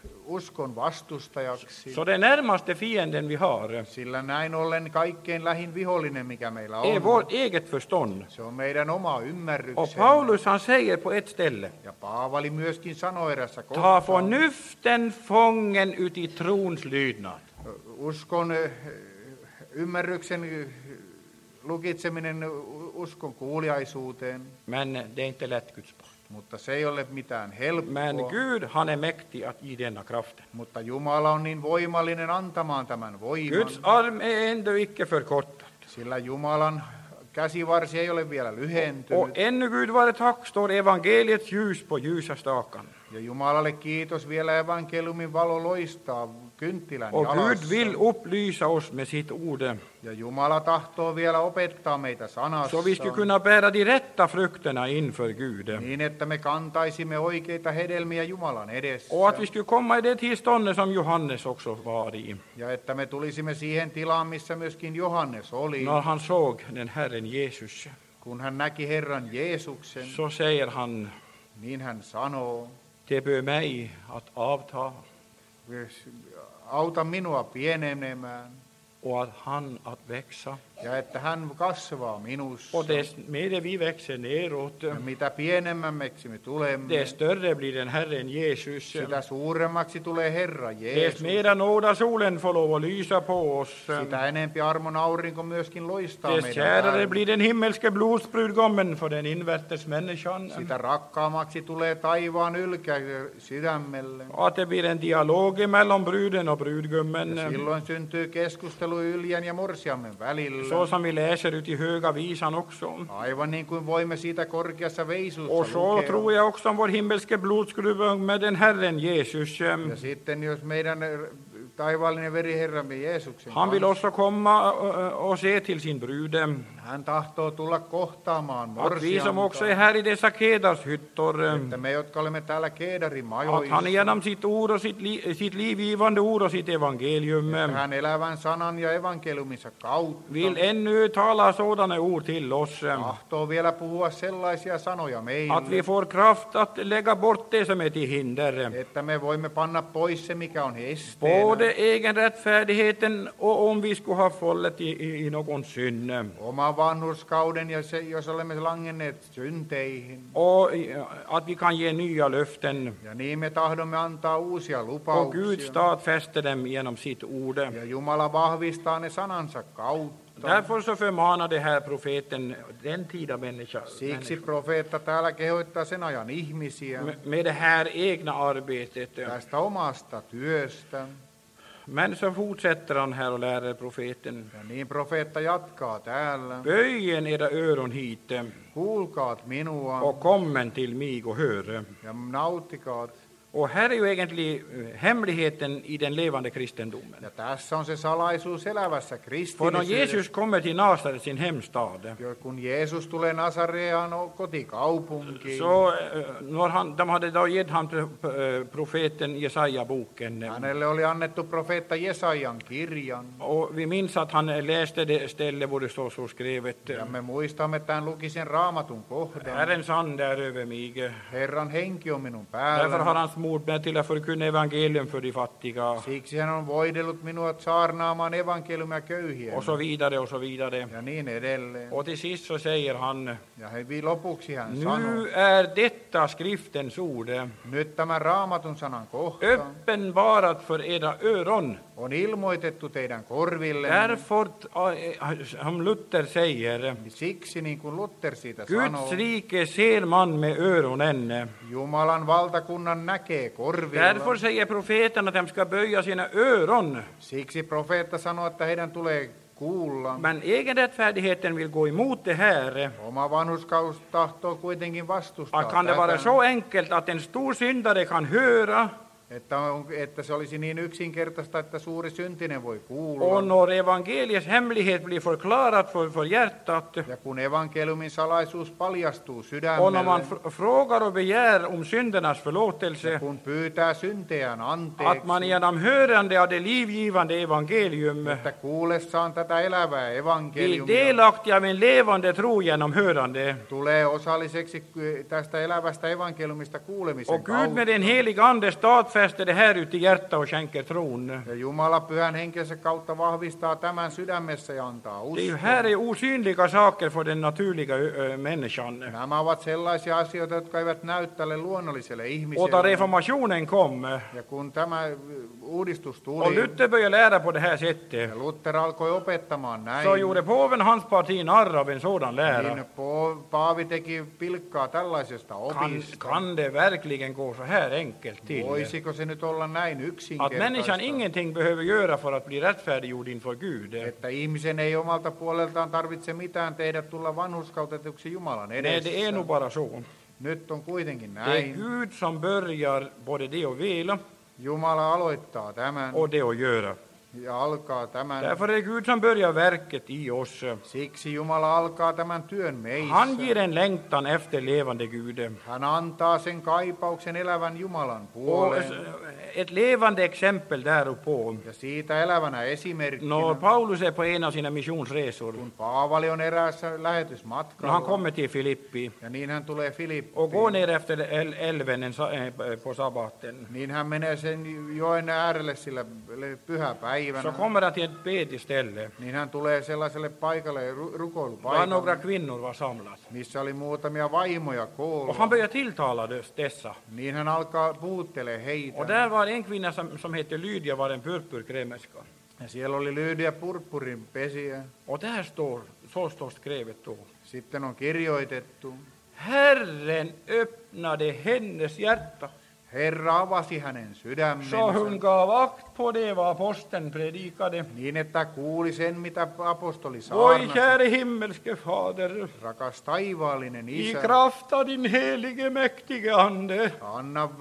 uskon vastustajaksi. Så den närmaste fienden vi har Sillä näin ollen kaikkein lähin vihollinen, mikä meillä är on, vårt eget förstånd. se on meidän oma Och ymmärryksemme. Paulus han säger på ett ställe: Ja Paavali myöskin sanoi erässä ta kohtaa, förnuften fången ut i trons lydnad. uskon eh, ymmärryksen eh, lukitseminen uskon kuuliaisuuteen, Men det är inte lätt, Guds barn. mutta se ei ole mitään Men helppoa. Gud, han är mäktig att ge denna kraften. Mutta Jumala on niin voimallinen antamaan tämän voiman, Guds arm är ändå icke förkortad. sillä Jumalan käsivarsi ei ole vielä Och lyhentynyt. ännu Gud vare tack står evangeliets ljus på ljusastakan. Ja Jumalalle kiitos, vielä evankeliumin valo loistaa kynttilän Och Gud jalassa. vill upplysa oss med sitt ord, Ja Jumala tahtoo vielä opettaa meitä sanassa, så vi ska kunna bära de rätta frukterna inför Gud. niin että me kantaisimme oikeita hedelmiä Jumalan edessä. Och att vi skulle komma i det tillståndet som Johannes också var i, Ja että me tulisimme siihen tilaan, missä myöskin Johannes oli, när han såg den Herren Jesus. kun hän näki Herran Jeesuksen, Så säger han, niin hän sanoo, det bör mig att avta auta minua pienenemään, och att han att växa. ja että hän kasvaa minussa. Och dess mer vi växer neråt, Ja mitä pienemmäksi me tulemme, dess större blir den Herren Jesus. sitä suuremmaksi tulee Herra Dess Jeesus. mera nådasolen får lov att lysa på oss. Sitä enempi armon aurinko myöskin loistaa Dess meidän kärare päälle. blir den himmelske blodsbrudgommen för den invärtes människan. Sitä rakkaammaksi tulee taivaan ylkä sydämelle. Och att det blir en dialog mellan bruden och brudgummen. Ja silloin syntyy keskustelu yljän ja morsiammen välillä. Så som vi läser ut i Höga visan också. Aivan niin kuin voimme siitä korkeassa veisussa Och så lukea. tror jag också om vår himmelske blodsbrudgum med den Herren Jesus. Ja sitten jos meidän taivaallinen veriherramme Jeesuksen Han vill kanssa, också komma och- och se till sin brud. Hän tahtoo tulla kohtaamaan Att vi som också är morsianta, här i dessa Kedarshyttor, että me, jotka olemme täällä Keedarin att han majoissa, genom sitt ord och sitt, li, sitt livgivande ord och sitt evangelium hän elävän sanan ja evankeliuminsa kautta vill ännu tala sådana ord till oss, tahtoo vielä puhua sellaisia sanoja att meille, vi får kraft att lägga bort det som är till hinder. että me voimme panna pois se, mikä on esteenä. Både egen rättfärdigheten och om vi skulle ha fallit i, i, i någon synd. Oma vanhurskauden ja se, jos olemme langenneet synteihin. Och att vi kan ge nya löften. Ja niin me tahdomme antaa uusia Och Gud lupauksia. stadfäster dem genom sitt ord. Ja Jumala vahvistaa ne sanansa kautta. Därför så förmanade här profeten den tida människa, Siksi profeetta täällä kehottaa sen ajan ihmisiä med, med det här egna arbetet. tästä omasta työstä. Men så fortsätter han här och lär profeten. Ja niin profeetta jatkaa täällä. Böjen era öron hit Kuulkaat minua och kommen till mig och hör. ja nautikaat. Och här är ju egentligen hemligheten i den levande kristendomen. Ja tässä on se salaisuus elävässä För när kristillisyydessä. Jesus kommer till Nasaret, sin hemstad, Ja kun Jeesus tulee Nasareaan kotikaupunkiin, så eh, när han, de hade då gett han till eh, profeten Jesaja-boken. hänelle oli annettu profeetta Jesajan kirjan. Och vi minns att han läste det ställe hvor det står så skrivet. Ja me muistamme, että hän luki sen raamatun kohdan. Herrens ande är över mig. Herran henki on minun Därför har päällä. han smort mig till att förkunna evangelium för de fattiga. Siksi hän on voidellut minua saarnaamaan evankeliumia köyhien. Och så vidare och så vidare. Ja niin edelleen. Och till sist så säger han, Ja he- lopuksi hän sanoo, nu är detta skriftens ord nyt tämän raamatun sanan kohta uppenbarat för era öron. on ilmoitettu teidän korville. Därför, eh, som Luther säger, Siksi, niin kuin Luther siitä Guds sanoo, rike ser man med öronen. Jumalan valtakunnan näkee korvilla. Därför säger profeten att de ska böja sina öron. Siksi profeetta sanoo, että heidän tulee kuulla. Men egenrättfärdigheten vill gå emot det här. Oma vanhurskaus tahtoo kuitenkin vastustaa Att kan det vara tätä, så enkelt att en stor syndare kan höra, että, on, että se olisi niin yksinkertaista, että suuri syntinen voi och kuulla. när evangeliets hemlighet blir förklarad för, för hjärtat, Ja kun evankeliumin salaisuus paljastuu och när man sydämelle, fr- frågar och begär om syndernas förlåtelse, kun pyytää syntejään att man anteeksi, genom hörande av det livgivande evangelium että kuullessaan tätä elävää blir evankeliumia delaktig av en levande tro genom hörande. tulee osalliseksi tästä elävästä evankeliumista kuulemisen Och Gud med kautta. den heliga ande stadfäster det här ut i hjärtat och skänker tron. Ja Jumala pyhän henkensä kautta vahvistaa tämän sydämessä ja antaa Det är ju uskon. här är osynliga saker för den naturliga ö, människan. Nämä ovat sellaisia asioita, jotka eivät näy tälle luonnolliselle Och då ihmiselle. reformationen kom, Ja kun tämä uudistus och tuli, Luther började lära på det här sättet, ja Luther alkoi opettamaan näin, så gjorde påven hans parti narr av en sådan lära. niin Po- Paavi teki pilkkaa tällaisesta Kan, opista. kan det verkligen gå så här enkelt till? Voisiko se nyt olla näin Att människan yksinkertaista, ingenting behöver göra för att bli rättfärdiggjord inför Gud. että ihmisen ei omalta puoleltaan tarvitse mitään tehdä tulla vanhurskautetuksi Jumalan Nej, det är edessä. nog bara så. Nyt on kuitenkin Det är näin. Gud som börjar både det att vilja Jumala aloittaa tämän och det att göra. ja alkaa tämän. Därför är det Gud som börjar verket i oss. Siksi Jumala alkaa tämän työn meissä. Han ger en längtan efter levande Gud. Hän antaa sen kaipauksen elävän Jumalan Och puoleen. ett levande exempel därpå. Ja siitä elävänä esimerkkinä, När Paulus är på en av sina missionsresor, kun Paavali on eräässä när han lähetysmatkalla, kommer till Filippi ja niin hän tulee och går Filippiin, ner efter äl- älven en sa- eh, på sabbaten, niin hän menee sen joen äärelle sillä pyhäpäivänä. så kommer han till ett bediställe Niin hän tulee sellaiselle paikalle, ru- där några rukoilupaikalle, kvinnor var samlas. missä oli muutamia vaimoja Och han koolla. börjar tilltala des- dessa. Niin hän alkaa puhuttelee Och heitä. där var en kvinna som, som hette Lydia, var en purpurkrämerska. Ja siellä oli Lydia purppurin pesiä. Och där står, så står skrivet då. Sitten on kirjoitettu, Herren öppnade hennes hjärta, Herra avasi hänen så sydämensä hon gav akt på det vad aposteln predikade. niin, että kuuli sen, mitä apostoli Oj, saarnasi. käre himmelske Fader, Rakas taivaallinen i Isä, kraft av din helige mäktige ande, anna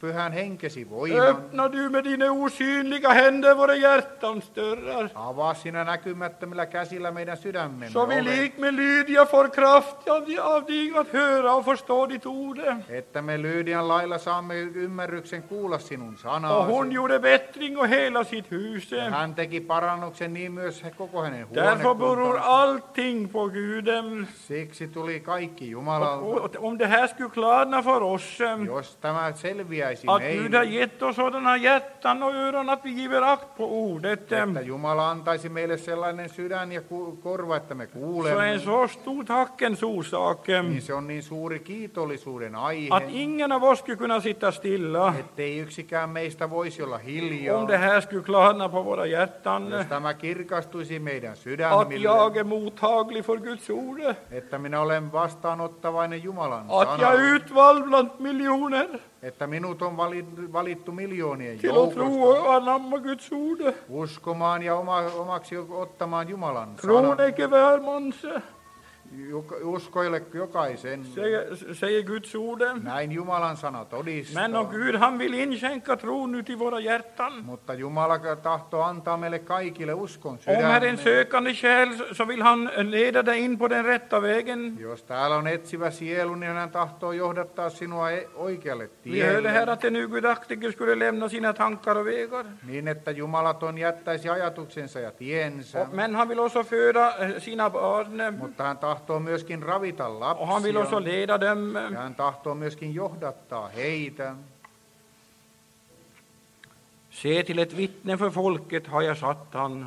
pyhän henkesi voiman. Öppna du med dina osynliga händer våra hjärtans dörrar. Avaa sinä näkymättömillä käsillä meidän sydämemme Så vi ovet, lik med Lydia får kraft av, av dig att höra och förstå ditt ord. että me Lydian lailla saamme ymmärryksen kuulla sinun Och hon sanasi. gjorde bättring och hela sitt hus. Ja hän teki parannuksen niin myös koko hänen Därför beror huonekuntansa. allting på Gud. Siksi tuli kaikki Och, Jumalalta. och, om det här skulle klarna för oss, Jos tämä selviäisi att Gud har meille, gett oss sådana hjärtan och öron att vi giver akt på ordet, että Jumala antaisi meille sellainen sydän ja ku- korva, että me så är kuulemme, en så stor tackens orsak niin se on niin suuri kiitollisuuden att aihe, ingen av oss skulle kunna sitta stilla ettei yksikään meistä voisi olla hiljaa. om det här skulle klarna på våra hjärtan. Jos tämä kirkastuisi meidän Att sydämille, jag är mottaglig för Guds ord. että minä olen vastaanottavainen Jumalan Att jag är sana, utvald bland miljoner että minut on vali- valittu miljoonien till att tro joukosta och anamma Guds ord. uskomaan ja oma, omaksi ottamaan Jumalan Tron sanan. är icke värmans, Joka- Uskoille jokaisen. säger, säger Guds ord. Näin Jumalan sana todistaa. Men om Gud han vill inskänka tron ut i våra hjärtan. Mutta Jumala tahtoo antaa meille kaikille uskon Om här är en sydämen. sökande själ så vill han leda dig in på den rätta vägen. Jos täällä on etsivä sielu, niin hän tahtoo johdattaa sinua e- oikealle Vi hörde här tielle. att den ogudaktige skulle lämna sina tankar och vägar. Niin, että Jumalaton jättäisi ajatuksensa ja tiensä. Och- Men han vill också föda eh, sina barn. Mutta hän tahtoo myöskin ravita Och han vill också lapsia. leda dem. Ja hän tahtoo myöskin johdattaa heitä. Se till ett vittne för folket har jag satt han.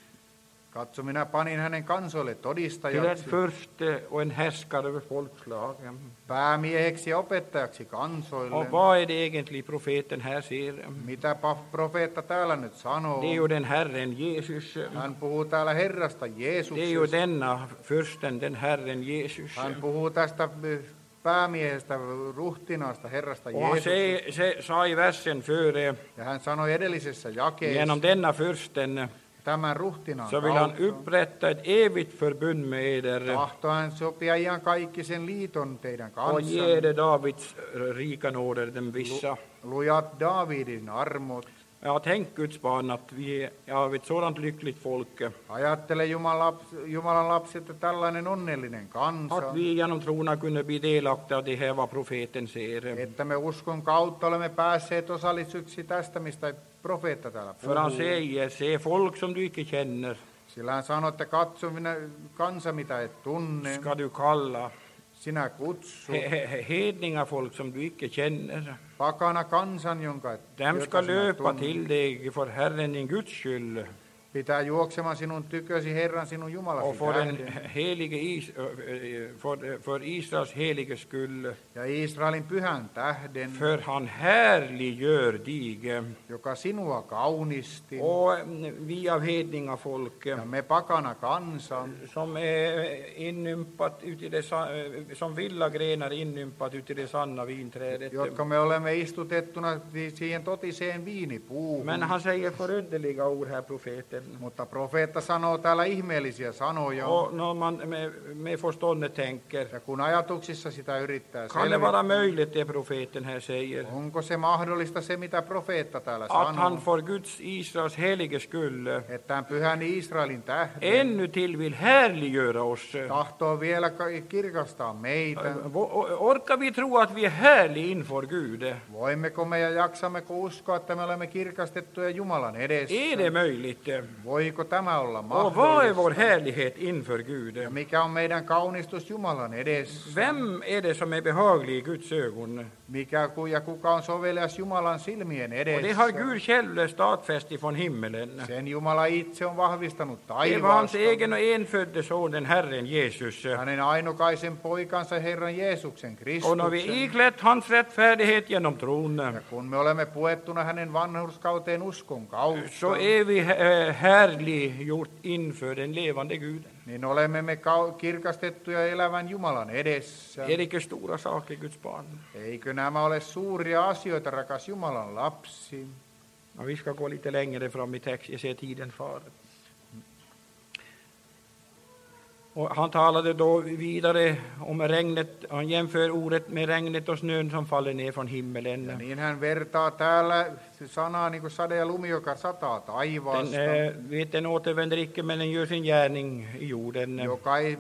Katso, minä panin hänen kansoille Till ett todistajaksi, furste och en härskare över folkslagen. päämieheksi ja opettajaksi kansoille. Och vad är det egentligen profeten här ser? Mitä pa- profeetta täällä nyt sanoo? Det är ju den Herren Jesus. Hän puhuu täällä Herrasta Det är ju Jeesuksesta. denna fursten, den Herren Jesus. Hän puhuu tästä päämiehestä, ruhtinaasta, Herrasta Och han Jeesuksesta. se, se, sa i versen före, Ja hän sanoi edellisessä jakeessa, genom denna fursten tämän ruhtinaan så vill han kautta upprätta ett evigt förbund med eder tahtoo hän sopia ihan kaikki sen liiton teidän och ge kanssa. eder Davids rika nåder, den vissa. Lujat Daavidin armot. Ja, tänk Guds barn att vi är av ett sådant lyckligt folk Ajattele Jumalan, laps, Jumalan lapsi, että tällainen onnellinen kansa, att vi genom trona kunde bli delaktiga av det här vad profeten ser. että me uskon kautta olemme päässeet osallistuksi tästä, mistä profeetta täällä För han puhuu. säger, se folk som du icke känner Sillä hän sanoi, että katso minä kansa, mitä et tunne, ska du kalla sinä kutsu. he- he- hedninga folk som du icke känner. Pakana kansan, jonka et, Dem jota ska sinä löpa tunnet. till dig för Herren din Guds skull Pitää juoksemaan sinun tykösi Herran sinun och Jumalasi för den tähden helige Is, för, för Israels helige skull. ja Israelin pyhän tähden, För han härliggör dig. joka sinua kaunisti. Och vi av hedninga folk Ja me pakana kansan, som är inympat ut i det, sa- som villagrenar inympat ut i det sanna vinträdet. jotka me olemme istutettuna siihen totiseen viinipuuhun. Men han säger förunderliga ord här, profeten. Mutta profeetta sanoo täällä ihmeellisiä sanoja. Och när man med, med förståndet tänker, Ja kun ajatuksissa sitä yrittää kan det vara selvittää, möjligt det profeten här säger? onko se mahdollista se, mitä profeetta täällä Att han sanoo, för Guds Israels helige skull että hän pyhän Israelin tähden ännu till vill härliggöra oss. tahtoo vielä ka- kirkastaa meitä. Vo- Orkar vi tro att vi är härliga inför Gud? Voimmeko me ja jaksammeko uskoa, että me olemme kirkastettuja Jumalan edessä? Är det möjligt? Voiko tämä olla Och vad är vår mahdollista? härlighet inför Ja Gud? mikä on meidän kaunistus Jumalan edessä? Vem är det som är behaglig i Guds ögon? Mikä ku- ja kuka on sovelias Jumalan silmien Och det har edessä? Gud själv stadfäst ifrån himmelen. Sen Jumala itse on vahvistanut Det var hans taivaasta. egen och enfödde son, den Herren Jesus. Hänen ainokaisen poikansa Herran Jeesuksen Och när vi Kristuksen. iklätt hans rättfärdighet genom tron, Ja kun me olemme puettuna hänen vanhurskauteen uskon kautta, så är vi eh, härliggjort inför den levande Guden. niin olemme me kau- kirkastettuja elävän Jumalan edessä. Är det inte stora saker, Guds barn? Eikö nämä ole suuria asioita, rakas Jumalan lapsi? Ja, vi ska gå lite längre fram i text, jag ser tiden far. Och han talade då vidare om regnet, han jämför ordet med regnet och snön som faller ner från himmelen. Ja niin hän vertaa täällä sanaa niin kuin sade ja lumi, joka sataa taivaasta, Den äh, veten återvänder icke, men den gör sin gärning i jorden. joka ei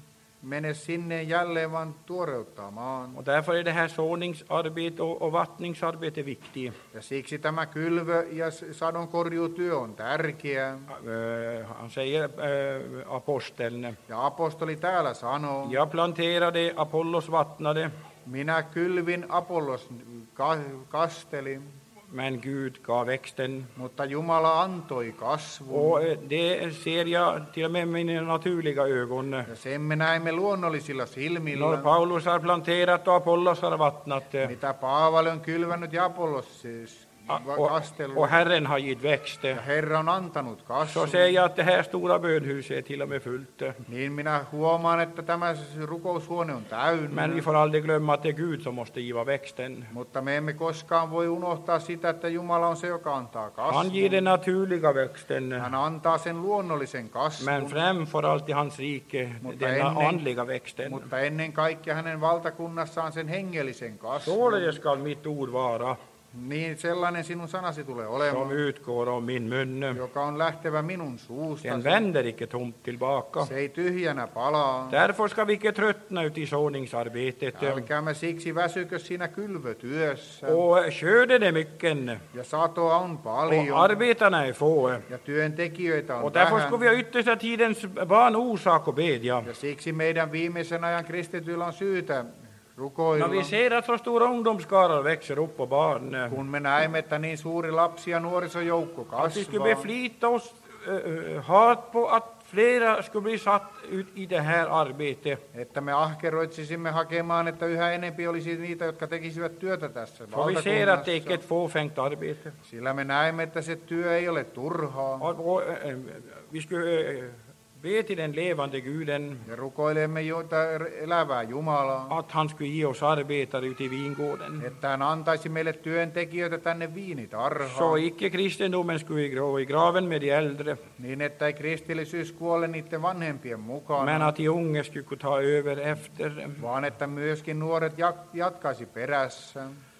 mene sinne jälleen, vaan tuoreuttaa maan. Och därför är det här såningsarbete och, och vattningsarbete viktigt. Ja siksi tämä kylvö- ja sadonkorjuutyö on tärkeä. Äh, han säger, äh, aposteln, Ja apostoli täällä sanoo, jag planterade, Apollos vattnade, minä kylvin, Apollos ka- kasteli, men Gud gav växten. mutta Jumala antoi kasvun. Och äh, det ser jag till och med med mina naturliga ögon. Ja sen me näemme luonnollisilla När silmillä, Paulus har planterat och Apollos har vattnat, mitä Paavali on kylvänyt ja Apollos siis och, kastellut. och Herren har gett växt, Ja Herra on antanut så kasvun. säger jag att det här stora bönhuset är till och med fullt. Niin minä huomaan, että tämä rukoushuone on täynnä. Men vi får aldrig glömma att det är Gud som måste giva växten. Mutta me emme koskaan voi unohtaa sitä, että Jumala on se, joka antaa Han ger den kasvun. naturliga växten, Hän antaa sen luonnollisen men kasvun, framför allt i hans rike Mutta den ennen- andliga växten. mutta ennen kaikkea hänen valtakunnassaan sen hengellisen kasvun. Således skall mitt ord vara Niin sellainen sinun sanasi tulee som olemaan, utgår av min mun. joka on lähtevä minun Den suustasi. vänder icke tomt tillbaka. Se ei tyhjänä palaa. Därför ska vi icke tröttna ut i såningsarbetet. Älkäämme siksi väsykö siinä kylvötyössä. Och skörden är mycken Ja satoa on och paljon. arbetarna är få. Ja työntekijöitä Och on därför vähän. ska vi ha yttersta tidens barn orsak att bedja. Ja siksi meidän viimeisen ajan kristityillä on syytä rukoilla. När vi ser att så stora ungdomsskarar växer upp på barn, Kun me näemme, että niin suuri lapsi- ja nuorisojoukko att vi skulle kasvaa, beflita oss äh, hårt på att flera skulle bli satt ut i det här arbetet. että me ahkeroitsisimme hakemaan, että yhä enempi olisi niitä, jotka tekisivät työtä tässä För vi ser att det icke är valtakunnassa. ett fåfängt arbete. Sillä me näemme, että se työ ei ole turhaa. Och, och, äh, vi skulle äh, be till den levande Guden Ja rukoilemme jota elävää Jumalaa, att han skulle ge oss arbetare ute i vingården. että hän antaisi meille työntekijöitä tänne Så viinitarhaan, icke kristendomen skulle gå i graven med de äldre, niin että ei kristillisyys kuole niiden vanhempien men mukana, att de unga skulle kunna ta över efter. vaan että myöskin nuoret jat- jatkaisi perässä.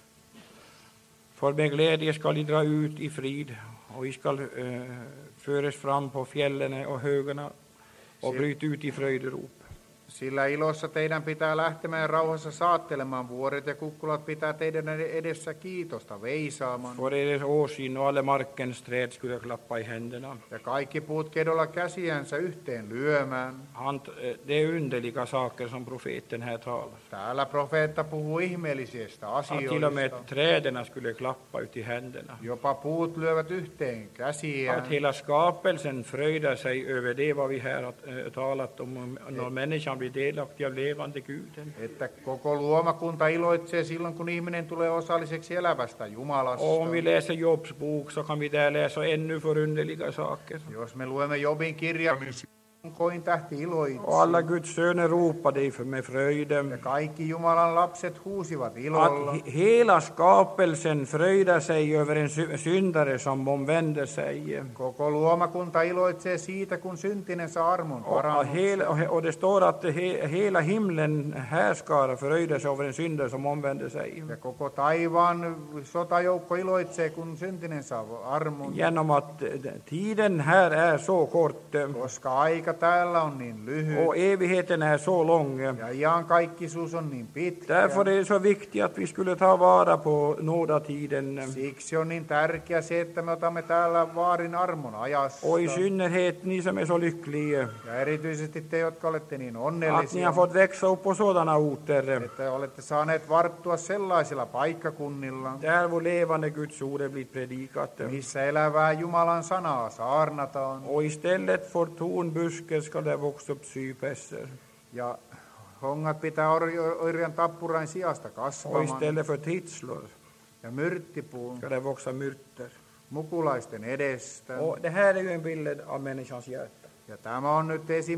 För med glädje skall de dra ut i frid, och vi skall äh, föras fram på fjällen och högarna och Se- bryta ut i fröjderop. Sillä ilossa teidän pitää lähtemään rauhassa saattelemaan, vuoret ja kukkulat pitää teidän edessä kiitosta veisaamaan. För er åsyn och alla markens träd skulle klappa i händerna. Ja kaikki puut kedolla käsiänsä yhteen lyömään. Han, äh, det är underliga saker som profeten här talar. Täällä profeetta puhuu ihmeellisistä Att till och med asioista. träden skulle klappa ut i händerna. Jopa puut lyövät yhteen käsiään. Att hela skapelsen fröjdar sig över det vad vi här har äh, talat om, när människan blir delaktig av levande Guden. Että koko luomakunta iloitsee silloin, kun ihminen tulee osalliseksi elävästä Jumalasta. Och om vi läser Jobs bok så kan vi där läsa ännu förunderliga saker. Jos me luemme Jobin kirjan, niin koin tähti iloitsi. Och alla Guds söner ropade för med fröjd. Ja kaikki Jumalan lapset huusivat ilolla. Att he- hela skapelsen fröjdar sig över en sy- syndare som omvänder sig. Koko luomakunta iloitsee siitä, kun syntinen saa armon Och, och, parannuksen. hela, och he- och det står att he, hela himlen härskar fröjdar sig över en syndare som omvänder sig. Ja koko taivaan sotajoukko iloitsee, kun syntinen saa armon. Genom att eh, tiden här är så kort eh, Koska aika täällä on niin lyhyt och evigheten är så lång. ja iankaikkisuus on niin pitkä. Därför är det så viktigt att vi skulle ta vara på nådatiden. Siksi on niin tärkeää se, että me otamme täällä vaarin armon ajasta. Och i synnerhet ni som är så lyckliga Ja erityisesti te, jotka olette niin att ni onnellisia, har fått växa upp på sådana orter että olette saaneet varttua sellaisilla paikkakunnilla, där vår levande Guds ord är blivit predikat. missä elävää Jumalan sanaa saarnataan. Och istället för tornbuskar ska det växa upp sypresser. Ja hongat pitää or- orjan tappurain sijasta Och kasvamaan. istället för titslor Ja myrttipuu ska det växa myrter. mukulaisten edestä. Och det här är ju en bild av människans hjärta. Ja tämä on nyt esim,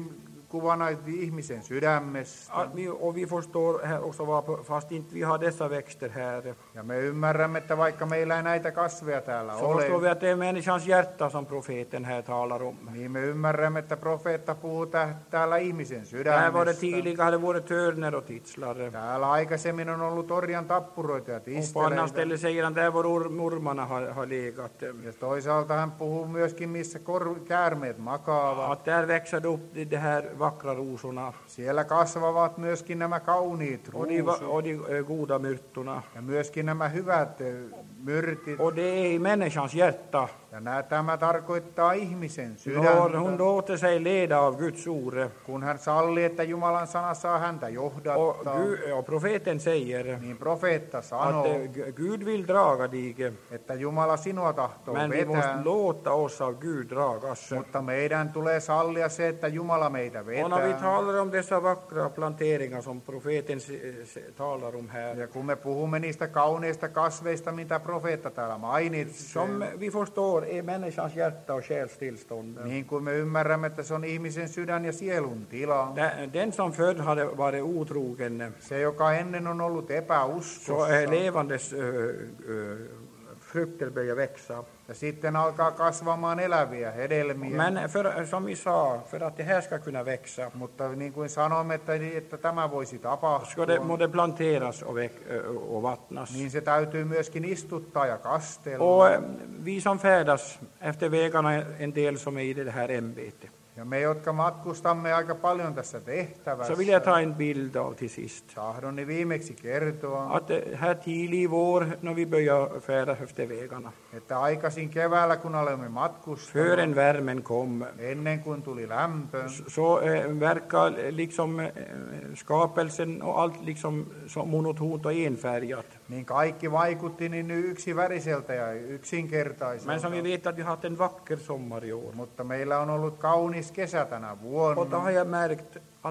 kuvana ihmisen sydämestä. Att vi, och vi förstår här också varför, fast inte vi har dessa växter här, Ja me ymmärrämme, että vaikka meillä ei näitä kasveja täällä så förstår ole, vi att det är människans hjärta som profeten här talar om. niin me ymmärrämme, että profeetta puhuu tä- täällä ihmisen Där var det sydämestä. tidigare hade varit törner och titslar. Täällä aikaisemmin on ollut orjan tappuroita ja Och på annat tisteleitä. ställe säger han där var orm- ormarna har, har legat. Ja toisaalta hän puhuu myöskin, missä kor- käärmeet makaavat. Att där växer det upp de, de här vackra rosorna Siellä kasvavat myöskin nämä kauniit och de, va- ruusut och de eh, goda myrtorna. ja myöskin nämä hyvät eh, myrtit. Och det är i människans hjärta. Ja nää, tämä tarkoittaa ihmisen När sydäntä, hon låter sig leda av Guds ord. kun hän sallii, että Jumalan sana saa häntä Och, johdattaa. Gud, och profeten säger Niin profeetta att sanoo, eh, G- Gud vill draga dig, että Jumala sinua tahtoo men vi måste vetää, låta oss av Gud dragas. mutta meidän tulee sallia se, että Jumala meitä Och när vi vetää. talar om dessa vackra planteringar som profeten se- se- talar om här, Ja kun me puhumme niistä kauneista kasveista, mitä profeetta täällä mainitsi, som vi förstår är människans hjärta och själstillstånd. niin kuin me ymmärrämme, että se on ihmisen sydän ja sielun tila. Den- Den som förr hade varit otrogen, Se, joka ennen on ollut så epäuskossa, är levandes ö, ö, frukter börjar växa. ja sitten alkaa kasvamaan eläviä hedelmiä. Men för, som vi sa, för att det här ska kunna växa, Mutta niin kuin sanomme, että, että tämä voisi tapahtua, ska det, må det planteras och, väck, ö, och vattnas. niin se täytyy myöskin istuttaa ja kastella. Och eh, vi som färdas efter vägarna, en del som är i det här ämbetet. Ja me, jotka matkustamme aika paljon tässä Så tehtävässä, vill jag ta en bild av till sist. tahdon viimeksi kertoa, Att eh, här tidig i vår, när vi börjar färdas efter vägarna, että aikaisin keväällä, kun olemme matkustaneet, fören värmen kom, ennen kuin tuli lämpö, så eh, verkar liksom eh, skapelsen och allt liksom så monotont och enfärgat. niin kaikki vaikutti niin yksiväriseltä ja Men som yksinkertaiselta. vi vet att vi har haft en vacker sommar i år. Mutta meillä on ollut kaunis kesä tänä Och då vuonna. har jag märkt att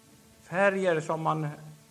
färger som man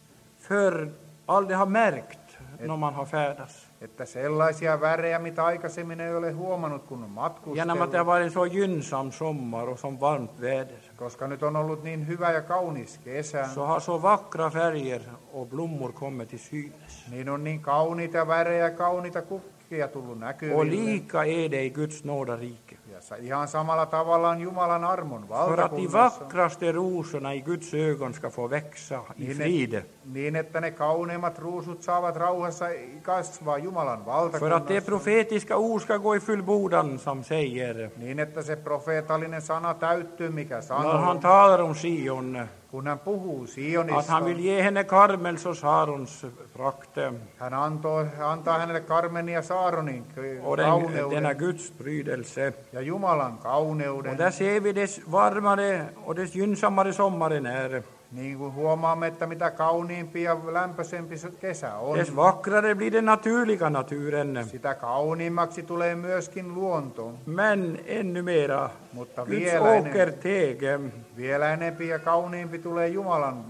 förr aldrig har märkt när man har färdats. Että sellaisia värejä, mitä aikaisemmin ei ole huomannut, kun on Genom att det har matkustellut. varit en så gynnsam sommar och så varmt väder, Koska nyt on ollut niin hyvä ja kaunis kesä, så har så vackra färger och blommor kommit till synes. niin on niin kauniita värejä ja kauniita kukkia tullut Och näkyville. lika är det i Guds nådarike. Ja sa- ihan samalla tavalla on Jumalan armon För att de valtakunnassa. vackraste rosorna i Guds ögon ska få växa i Niin, frid. et, niin, että ne kauneimmat ruusut saavat rauhassa kasvaa Jumalan För att det valtakunnassa. profetiska ord ska gå i fullbordan som säger, Niin, että se profeetallinen sana täyttyy, mikä när sanoo, han talar om Sion, kun hän puhuu att Sionista. han vill ge henne Karmels och Sarons prakt Hän antoi, antaa hänelle Karmenin ja Saaronin och den, denna kauneuden Guds prydelse. ja Jumalan Och kauneuden. där ser vi dess varmare och dess gynnsammare sommaren är. Niin kuin huomaamme, että mitä kauniimpi ja lämpöisempi se kesä on, Dess vackrare blir den naturliga naturen. sitä kauniimmaksi tulee myöskin luonto. Men ännu mera, Mutta Guds vielä, enem, åkerteg. vielä enempi ja kauniimpi tulee Jumalan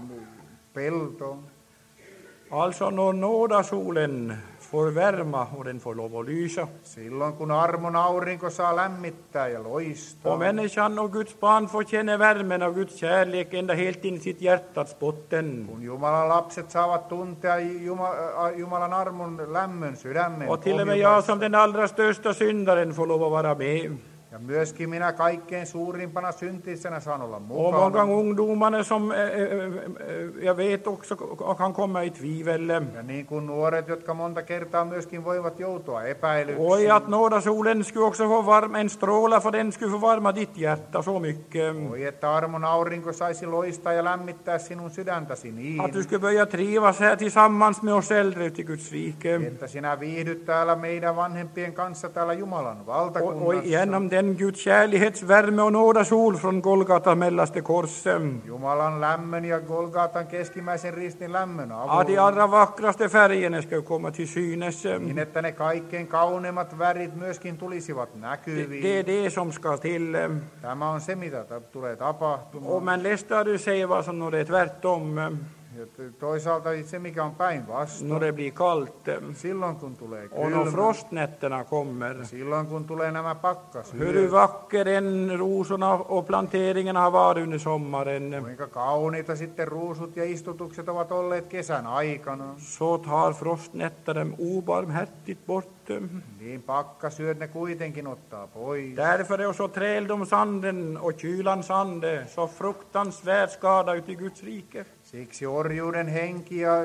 pelto. Alltså när nådasolen får värma och den får lov att lysa. Silloin kun armon aurinko saa lämmittää ja loistaa. Och människan och Guds barn får känna värmen av Guds kärlek ända helt in i sitt hjärtats botten. Kun Jumalan lapset saavat tuntea Juma- äh, Jumalan armon lämmön sydämen Och till och med jag pohjassa. som den allra största syndaren får lov att vara med. Ja myöskin minä kaikkein suurimpana syntisenä saan olla Och många mukana. gånger ungdomarna som eh, eh, eh, jag vet också kan komma i tvivel. Ja niin kuin nuoret, jotka monta kertaa myöskin voivat joutua Oj, epäilyksiin. att nådasolen skulle också få varma, en stråla för den skulle få varma ditt hjärta så mycket. Oi, että armon aurinko saisi loistaa ja lämmittää sinun sydäntäsi Att du niin, skulle börja trivas här tillsammans med oss äldre ute i Guds rike. että sinä viihdyt täällä meidän vanhempien kanssa täällä Jumalan Och, och valtakunnassa. genom den Guds kärleksvärme och nådasol från Golgata mellaste kors. Jumalan lämmön ja Golgatan keskimmäisen ristin lämmön Att de avulla. allra vackraste färgerna ska komma till synes. Niin, että ne kaikkein kauneimmat värit myöskin tulisivat Det, näkyviin. det är det som ska till. Tämä on se, mitä ta- tulee tapahtumaan. Och men lästare säger vad som når det är tvärtom. Ja toisaalta se, mikä on päinvastoin. När det blir kallt Silloin kun tulee och när kylmä, frostnätterna kommer. silloin kun tulee nämä Hur pakkasyöt, vacker den rosorna och planteringarna har varit under sommaren. kuinka kauniita sitten ruusut ja istutukset ovat olleet kesän aikana, Så tar frostnätter dem obarmhärtigt bort. niin pakkasyöt ne kuitenkin ottaa pois. Därför är så träldomsanden och kylans ande så fruktansvärt skada ute i Guds rike. Siksi orjuuden henki ja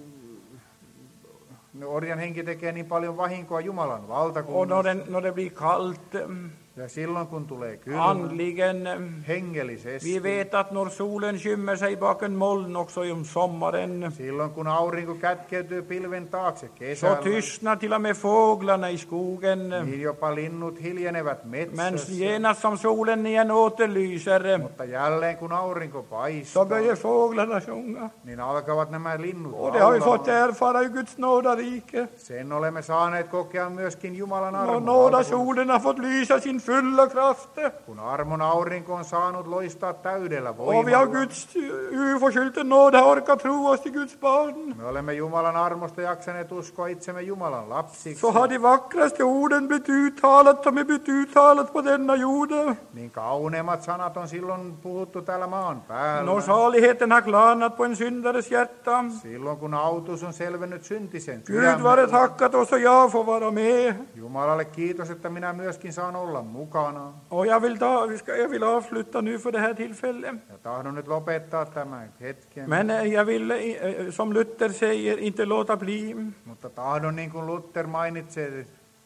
orjan henki tekee niin paljon vahinkoa Jumalan Och valtakunnassa. när det, när det blir kallt Ja silloin kun tulee kylmä, andligen, hengellisesti, vi vet att när solen skymmer sig bakom moln också om sommaren, silloin kun aurinko kätkeytyy pilven taakse så kesällä, tystnar till och med fåglarna i skogen. niin jopa linnut hiljenevät Men metsässä. genast som solen igen återlyser, Mutta jälleen kun aurinko så paistaa, börjar fåglarna sjunga. niin alkavat nämä linnut Och det har vi fått laulamaan. erfara i Guds nådarike. Sen olemme saaneet kokea myöskin Jumalan När armon. nådasolen har fått lysa sin fulla kraft. Kun armon aurinko on saanut loistaa täydellä Och vi har voimalla, Guds oförskyllda nåd har orkat tro oss till Guds barn. me olemme Jumalan armosta jaksaneet uskoa itsemme Jumalan lapsiksi, Så har de vackraste orden blivit uttalat som är blivit uttalat på denna jord. niin kauneimmat sanat on silloin puhuttu täällä maan päällä. När saligheten har klarnat på en syndares hjärta. Silloin kun autus on selvennyt syntisen Gud vare sydämellä. tackat och så jag får vara med. Jumalalle kiitos, että minä myöskin saan olla mukana. Och jag vill, ta, vi ska, jag vill avsluta nu för det här tillfället. Ja tahdon nyt lopettaa tämän hetken. Men eh, jag vill, eh, som Luther säger, inte låta bli Mutta tahdon, niin kuin Luther mainitsee,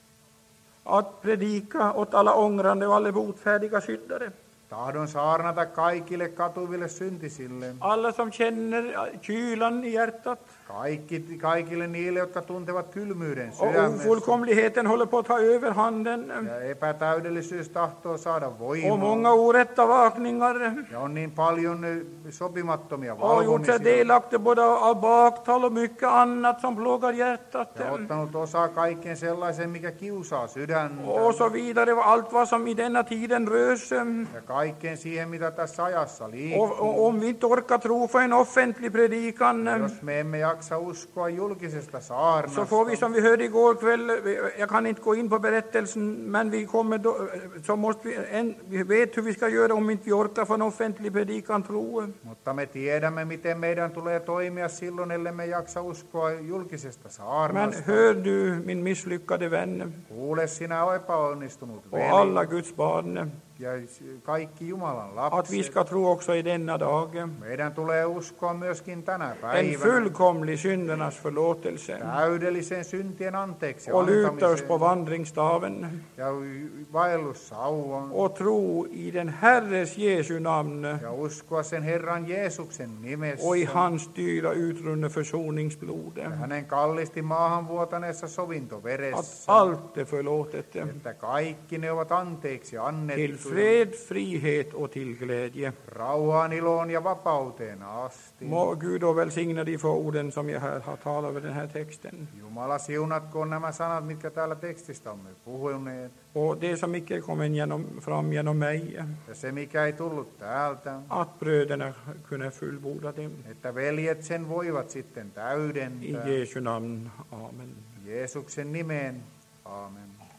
att predika åt alla ångrande och alla botfärdiga syndare. tahdon saarnata kaikille katuville syntisille. Alla som känner kylan i hjärtat Kaikki, kaikille niille, jotka tuntevat kylmyyden och sydämessä. ofullkomligheten håller på att ta överhanden. Ja epätäydellisyys tahtoo saada Och voimaa. många orätta vakningar Ja on niin paljon eh, sopimattomia och gjort sig valvomisia. delaktiga både av baktal och mycket annat som plågar hjärtat. Ja ottanut osaa kaikkeen sellaiseen, mikä kiusaa sydäntä. Och så vidare, allt vad som i denna tiden rör sig. Ja kaikkeen siihen, mitä tässä ajassa Och, liikkuu. och om vi inte orkar tro på en offentlig predikan, Jos me emme jaksa uskoa julkisesta så saarnasta, får vi, som vi hörde igår kväll, jag kan inte gå in på berättelsen, men vi kommer då, så måste vi, en, vi vet hur vi ska göra om inte vi orkar få en offentlig predikan tro. mutta me tiedämme, miten meidän tulee toimia silloin, ellei me jaksa uskoa julkisesta Men saarnasta. hör du, min misslyckade vän, Kuule sinä epäonnistunut och veli alla Guds barn, ja kaikki Jumalan att vi lapset. ska tro också i denna dag Meidän tulee uskoa myöskin tänä en päivänä fullkomlig syndernas förlåtelse täydellisen syntien anteeksi och luta oss på antamiseen vandringsstaven ja vaellussauvan och tro i den Herres Jesu namn ja uskoa sen Herran Jeesuksen nimessä och i hans dyra utrunne försoningsblod, ja hänen kallisti maahan vuotaneessa att sovintoveressä, allt är förlåtet, että kaikki ne ovat anteeksi till annettu fred, frihet och till glädje. rauhaan, iloon ja vapauteen asti. Må Gud och välsigna de få orden som jag här har talat över den här texten. Jumala siunatkoon nämä sanat, mitkä täällä tekstistä olemme puhuneet, Och det som icke kommer genom, fram genom mig, ja se mikä ei tullut täältä, att bröderna kunna fullborda dem. että veljet sen voivat sitten I täydentää. Jesu namn. Amen. Jeesuksen nimeen. Aamen.